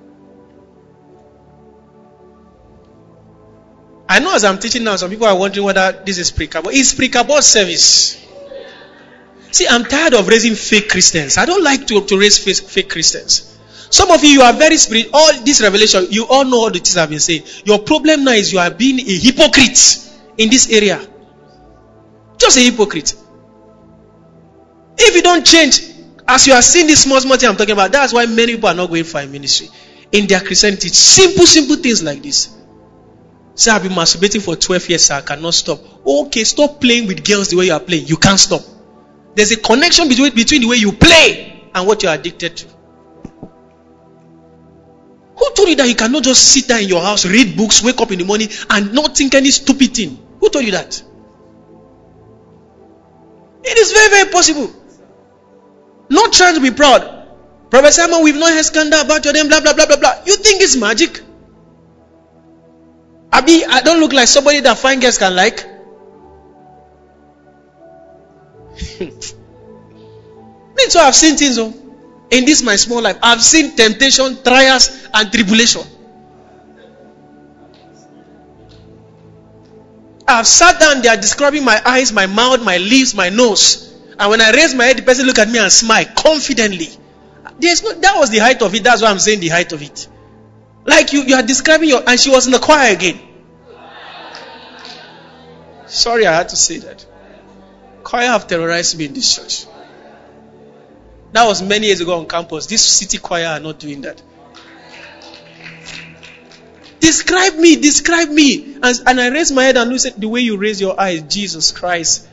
I know as I'm teaching now, some people are wondering whether this is pre-Cabot. It's pre-Cabot service. See, I'm tired of raising fake Christians. I don't like to, to raise fake, fake Christians. Some of you, you are very spiritual. All this revelation, you all know all the things I've been saying. Your problem now is you are being a hypocrite in this area. Just a hypocrite. If you don't change, as you are seeing this small, small thing I'm talking about, that's why many people are not going for a ministry. In their Christianity, simple, simple things like this. Say, I've been masturbating for twelve years, so I cannot stop. Okay, stop playing with girls the way you are playing. You can't stop. There's a connection between, between the way you play and what you are addicted to. Who told you that you cannot just sit there in your house, read books, wake up in the morning, and not think any stupid thing? Who told you that? It is very, very possible. Not trying to be proud. Prophet Simon, we've not heard scandal about your name, blah, blah, blah, blah, blah. You think it's magic? Abi, I don't look like somebody that fine girls can like. Me too, I've seen things oh, in this my small life. I've seen temptation, trials, and tribulation. I've sat down there describing my eyes, my mouth, my lips, my nose. And when I raise my head, the person look at me and smile confidently. There's no, that was the height of it. That's why I'm saying the height of it. Like you, you are describing your, and she was in the choir again. Sorry, I had to say that. Choir have terrorized me in this church. That was many years ago on campus. This city choir are not doing that. Describe me, describe me. And, and I raised my head and looked at the way you raise your eyes. Jesus Christ.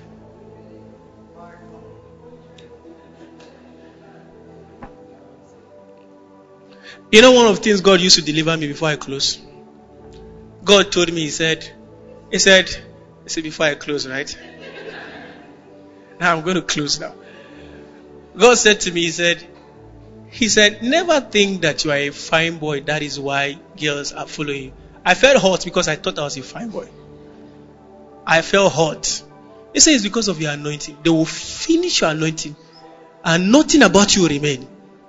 You know one of the things God used to deliver me before I close? God told me, he said, he said, he said before I close, right? Now I'm going to close now. God said to me, he said, he said, never think that you are a fine boy. That is why girls are following you. I felt hot because I thought I was a fine boy. I felt hot. He said it's because of your anointing. They will finish your anointing and nothing about you will remain.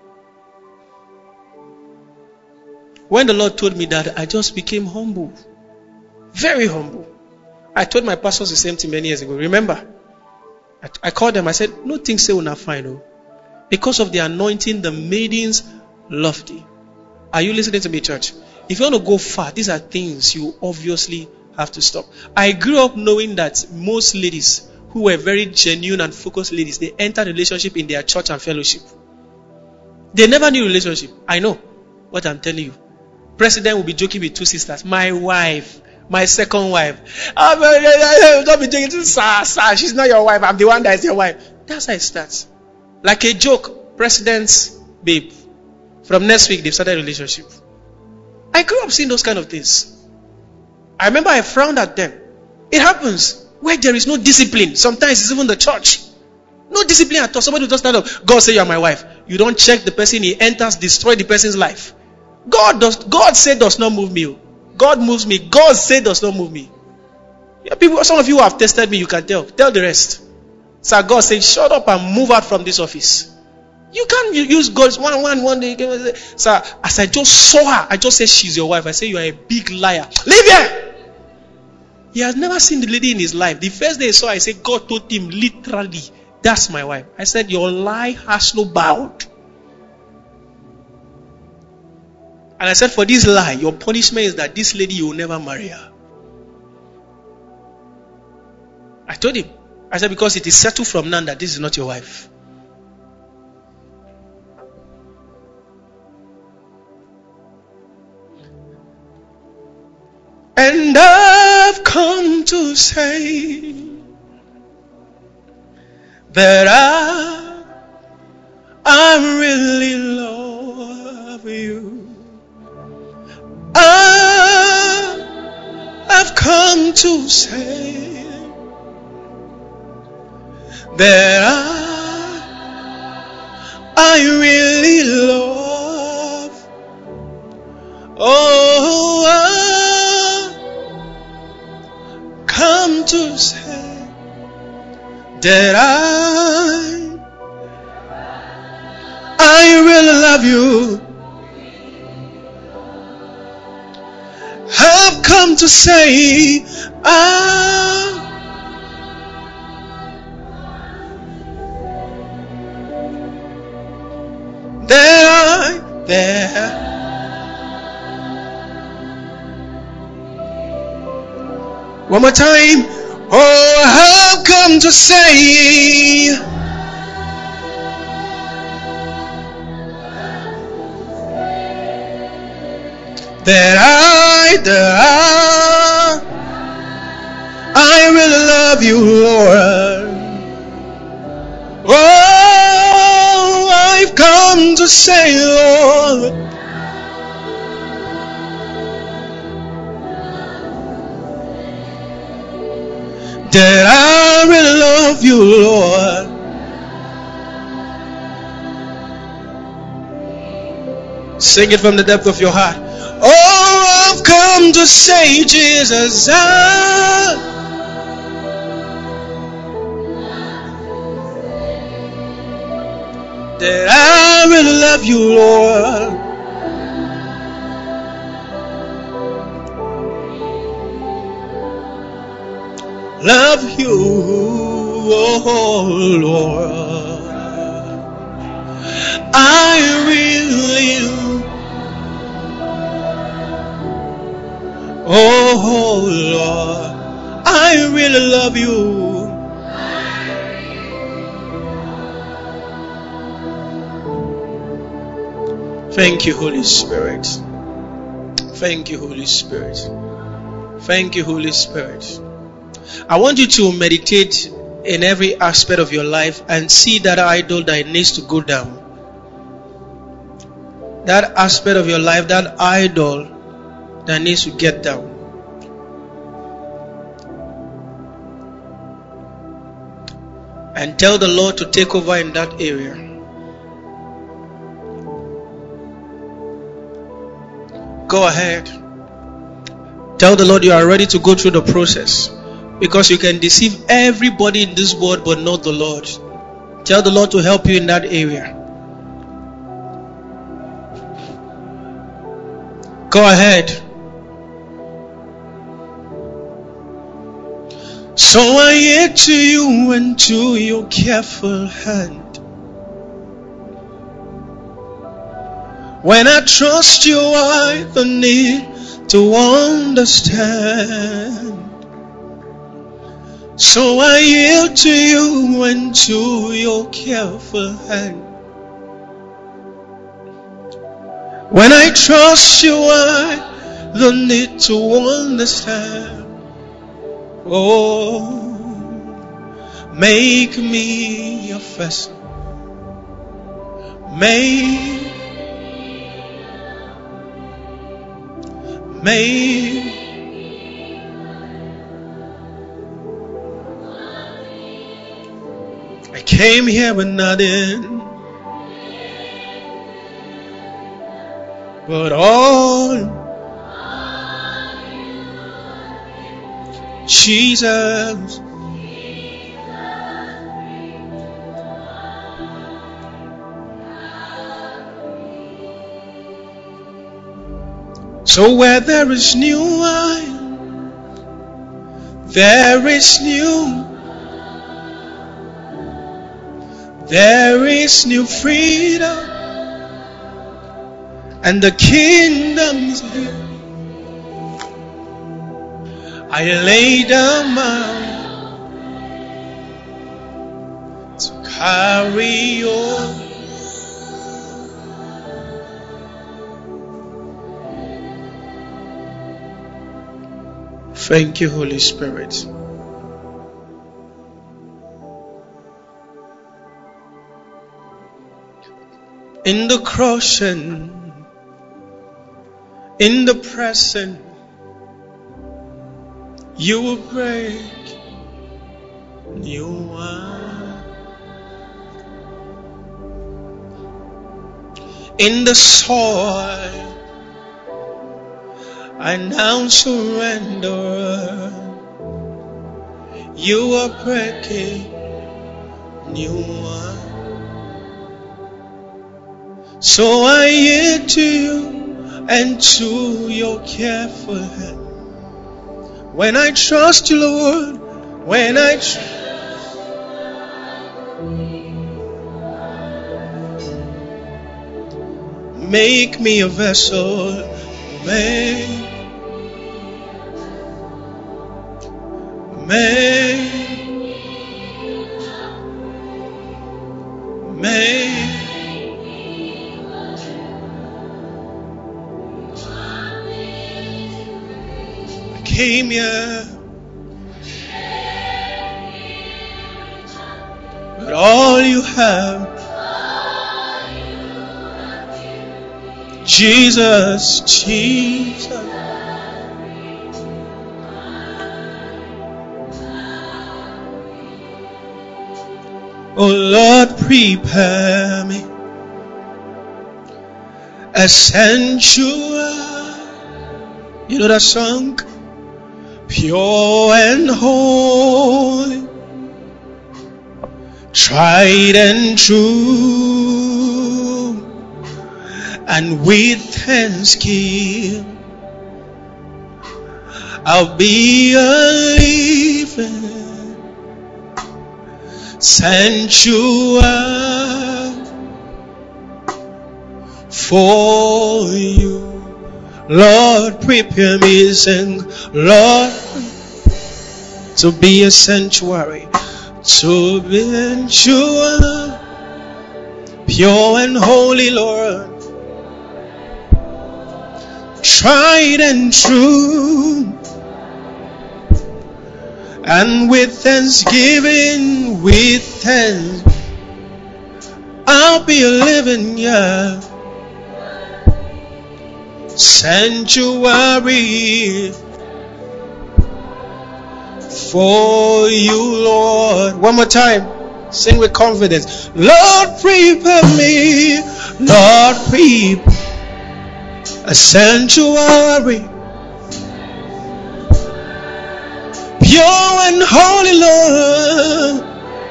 When the Lord told me that, I just became humble. Very humble. I told my pastors the same thing many years ago. Remember? I, I called them. I said, no things say will not find. Oh. Because of the anointing, the maidens loved thee. Are you listening to me, church? If you want to go far, these are things you obviously have to stop. I grew up knowing that most ladies who were very genuine and focused ladies, they entered relationship in their church and fellowship. They never knew relationship. I know what I'm telling you. President will be joking with two sisters. My wife, my second wife. Don't be joking. Sir, sir, she's not your wife. I'm the one that is your wife. That's how it starts. Like a joke. President's babe. From next week, they've started a relationship. I grew up seeing those kind of things. I remember I frowned at them. It happens where there is no discipline. Sometimes it's even the church. No discipline at all. Somebody will just stand up. God say you are my wife. You don't check the person. He enters, destroy the person's life. God does. God say does not move me. God moves me. God say does not move me. Yeah, people. Some of you who have tested me, you can tell. Tell the rest. So God said, shut up and move out from this office. You can't use God's one one one day. So as I just saw her, I just said she's your wife. I say you are a big liar. Leave here. He has never seen the lady in his life. The first day he saw her, I said God told him literally, that's my wife. I said your lie has no bound. And I said, for this lie, your punishment is that this lady, you will never marry her. I told him. I said, because it is settled from now that this is not your wife. And I've come to say that I, I really love you. I, I've come to say that I, I really love. Oh, I come to say that I, I really love you. I've come to say, ah, there I, there. One more time. Oh, I've come to say, that I, that I, I really love you, Lord. Oh, I've come to say, Lord, that I really love you, Lord. Sing it from the depth of your heart. Oh, I've come to say, Jesus, I, that I really love you, Lord. Love you, oh Lord. I really, oh Lord, I really love you. Thank you, Holy Spirit. Thank you, Holy Spirit. Thank you, Holy Spirit. I want you to meditate in every aspect of your life and see that idol that needs to go down. That aspect of your life, that idol that needs to get down. And tell the Lord to take over in that area. Go ahead. Tell the Lord you are ready to go through the process. Because you can deceive everybody in this world but not the Lord. Tell the Lord to help you in that area. Go ahead. So I yield to you and to your careful hand. When I trust you, I don't need to understand. So I yield to you and to your careful hand. When I trust you, I don't need to understand. Oh, make me your vessel. Make, make. I came here with nothing but all Jesus. So where there is new wine, there is new. There is new freedom, and the kingdom's here. I lay down mine to carry on. Thank you, Holy Spirit. In the crushing, in the pressing, you will break new wine. In the soil, I now surrender. You are breaking new wine. So I yield to you and to your careful hand. When I trust you, Lord, when I tr- make me a vessel, make, make, make. I came here with all you have. Jesus, Jesus. Oh Lord, prepare me a sanctuary. You know that song? Pure and holy, tried and true, and with thanksgiving I'll be a living sanctuary for you. Lord, prepare me, sing, Lord, to be a sanctuary, to be a sanctuary, pure and holy, Lord, tried and true, and with thanksgiving, with thanks, I'll be a living, yeah, sanctuary for you, Lord. One more time, sing with confidence. Lord, prepare me, Lord, prepare a sanctuary, pure and holy, Lord,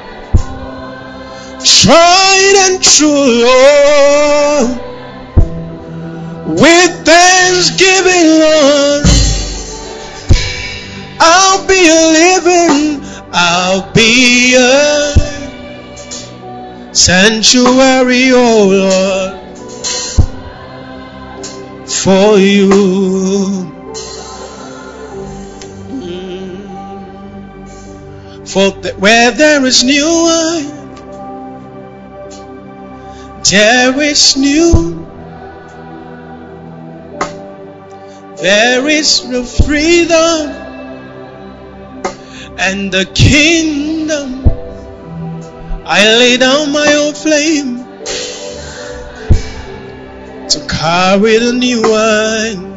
tried and true, Lord, with thanksgiving, Lord, I'll be a living, I'll be a sanctuary, oh Lord, for you. Mm. For the, where there is new wine, there is new. There is no freedom and the kingdom. I lay down my own flame to carry the new wine.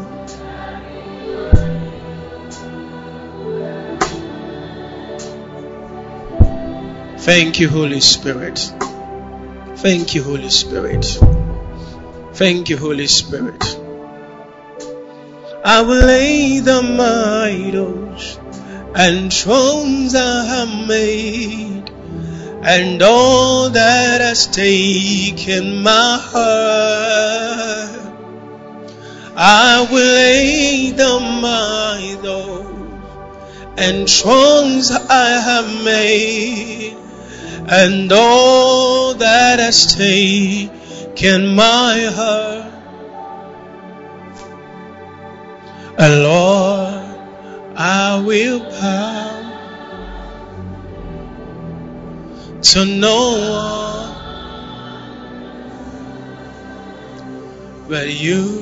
Thank you, Holy Spirit. Thank you, Holy Spirit. Thank you, Holy Spirit. I will lay down my idols and thrones I have made, and all that has taken my heart. I will lay down my idols and thrones I have made, and all that has taken my heart. And Lord, I will bow to no one but you.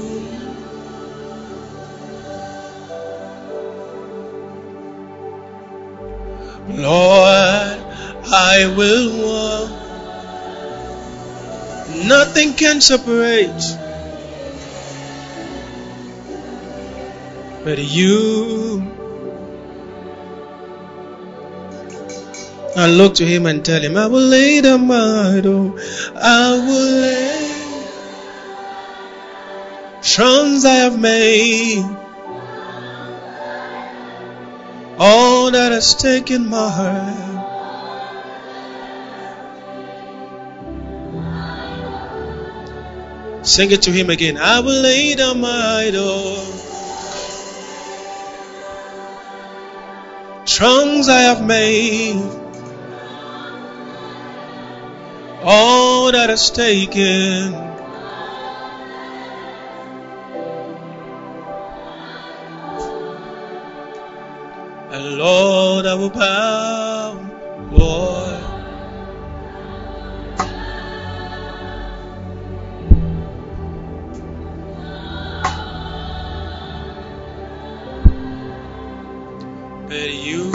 Lord, I will walk. Nothing can separate but you. I look to him and tell him, I will lay down my idol. I will lay thrones I have made, all that has taken my heart. Sing it to him again. I will lay down my idol. Trunks I have made. All that is taken. And Lord, I will bow, Lord. But you,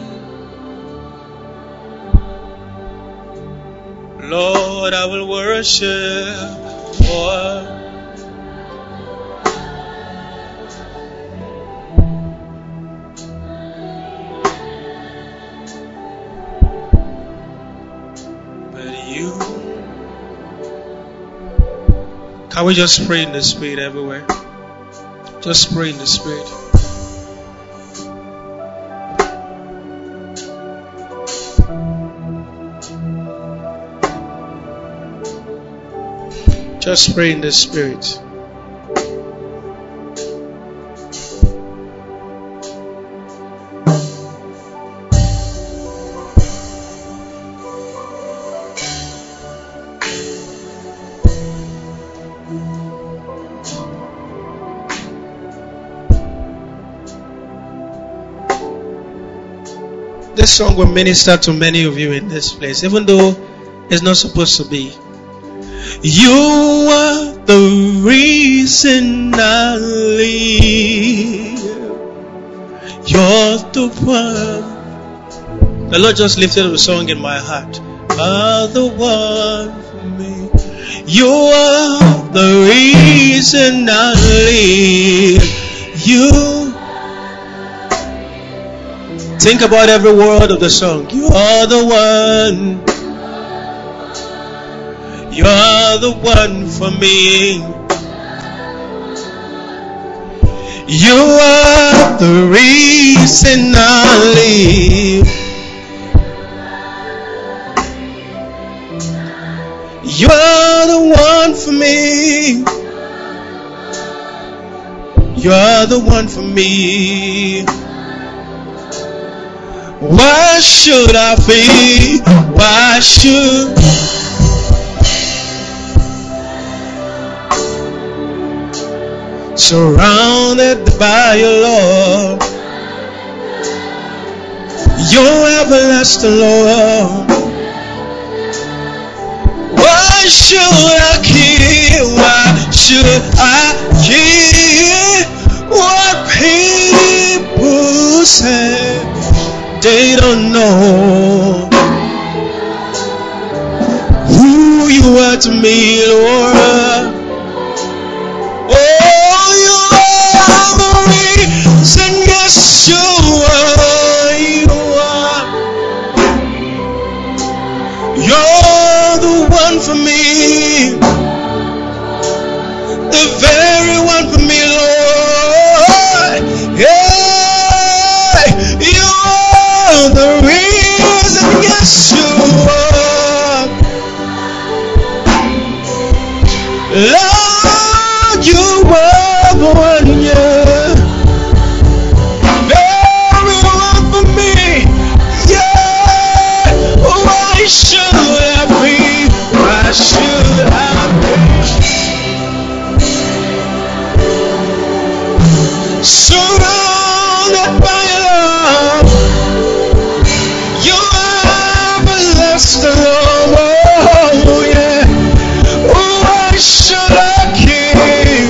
Lord, I will worship, Lord. Can we just pray in the Spirit everywhere? Just pray in the Spirit. Just pray in the Spirit. This song will minister to many of you in this place, even though it's not supposed to be. You are the reason I live. You're the one. The Lord just lifted up a song in my heart. Are the one for me. You are the reason I live. You. Think about every word of the song. You are the one. You are the one for me. You are the reason I live. You are the one for me. You are the one for me. Why should I be? Why should surrounded by your love, your everlasting love? Why should I care? Why should I care what people say? They don't know who you are to me, Lord. Oh, you are the reason, yes, you are, you are. You're the one for me, the very one for me, Lord. Yeah, you are the reason, yes, you are. Lord, you are the one, yeah. Very one for me, yeah. Why should I be? Why should I be surrounded by love? You are everlasting love, oh yeah. Why should I care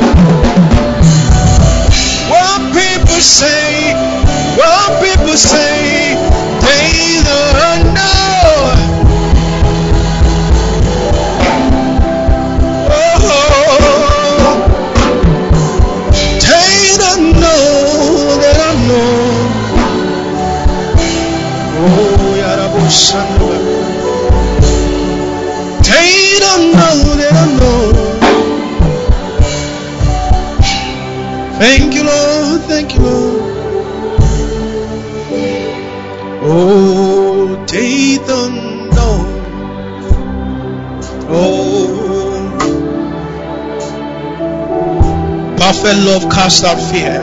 what people say? What people say? They don't know. Oh, they don't know. They don't know. Oh, Yarabushanwa. They don't know. They don't know. Thank you, Lord. Thank you, Lord. Oh, they don't know. Oh, Perfect love casts out fear.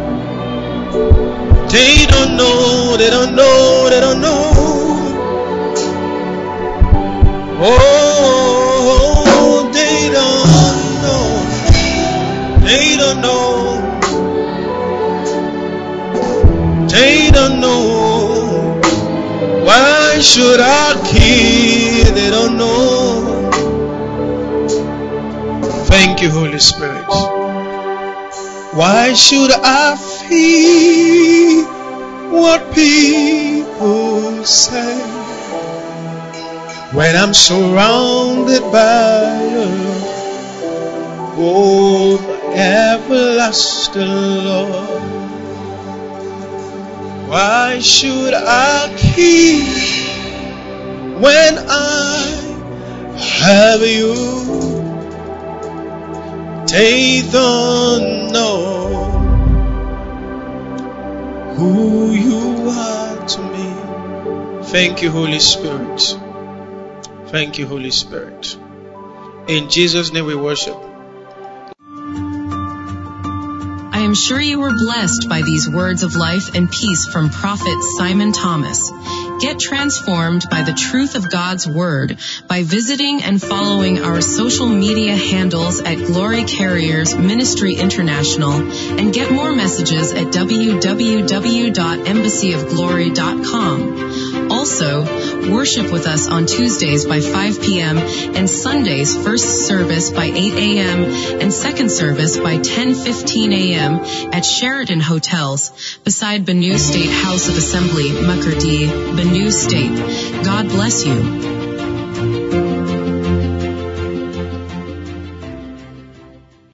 They don't know, they don't know, they don't know. Oh, they don't know, they don't know, they don't know. Why should I kill? They don't know. Thank you, Holy Spirit. Why should I fear what people say when I'm surrounded by your oh, everlasting love? Why should I keep when I have you? They don't know who you are to me. Thank you, Holy Spirit. Thank you, Holy Spirit. In Jesus' name we worship. I am sure you were blessed by these words of life and peace from Prophet Simon Thomas. Get transformed by the truth of God's Word by visiting and following our social media handles at Glory Carriers Ministry International, and get more messages at w w w dot embassy of glory dot com. Also, worship with us on Tuesdays by five p.m. and Sundays first service by eight a.m. and second service by ten fifteen a.m. at Sheraton Hotels beside Benue State House of Assembly, Makurdi, Benue State. God bless you.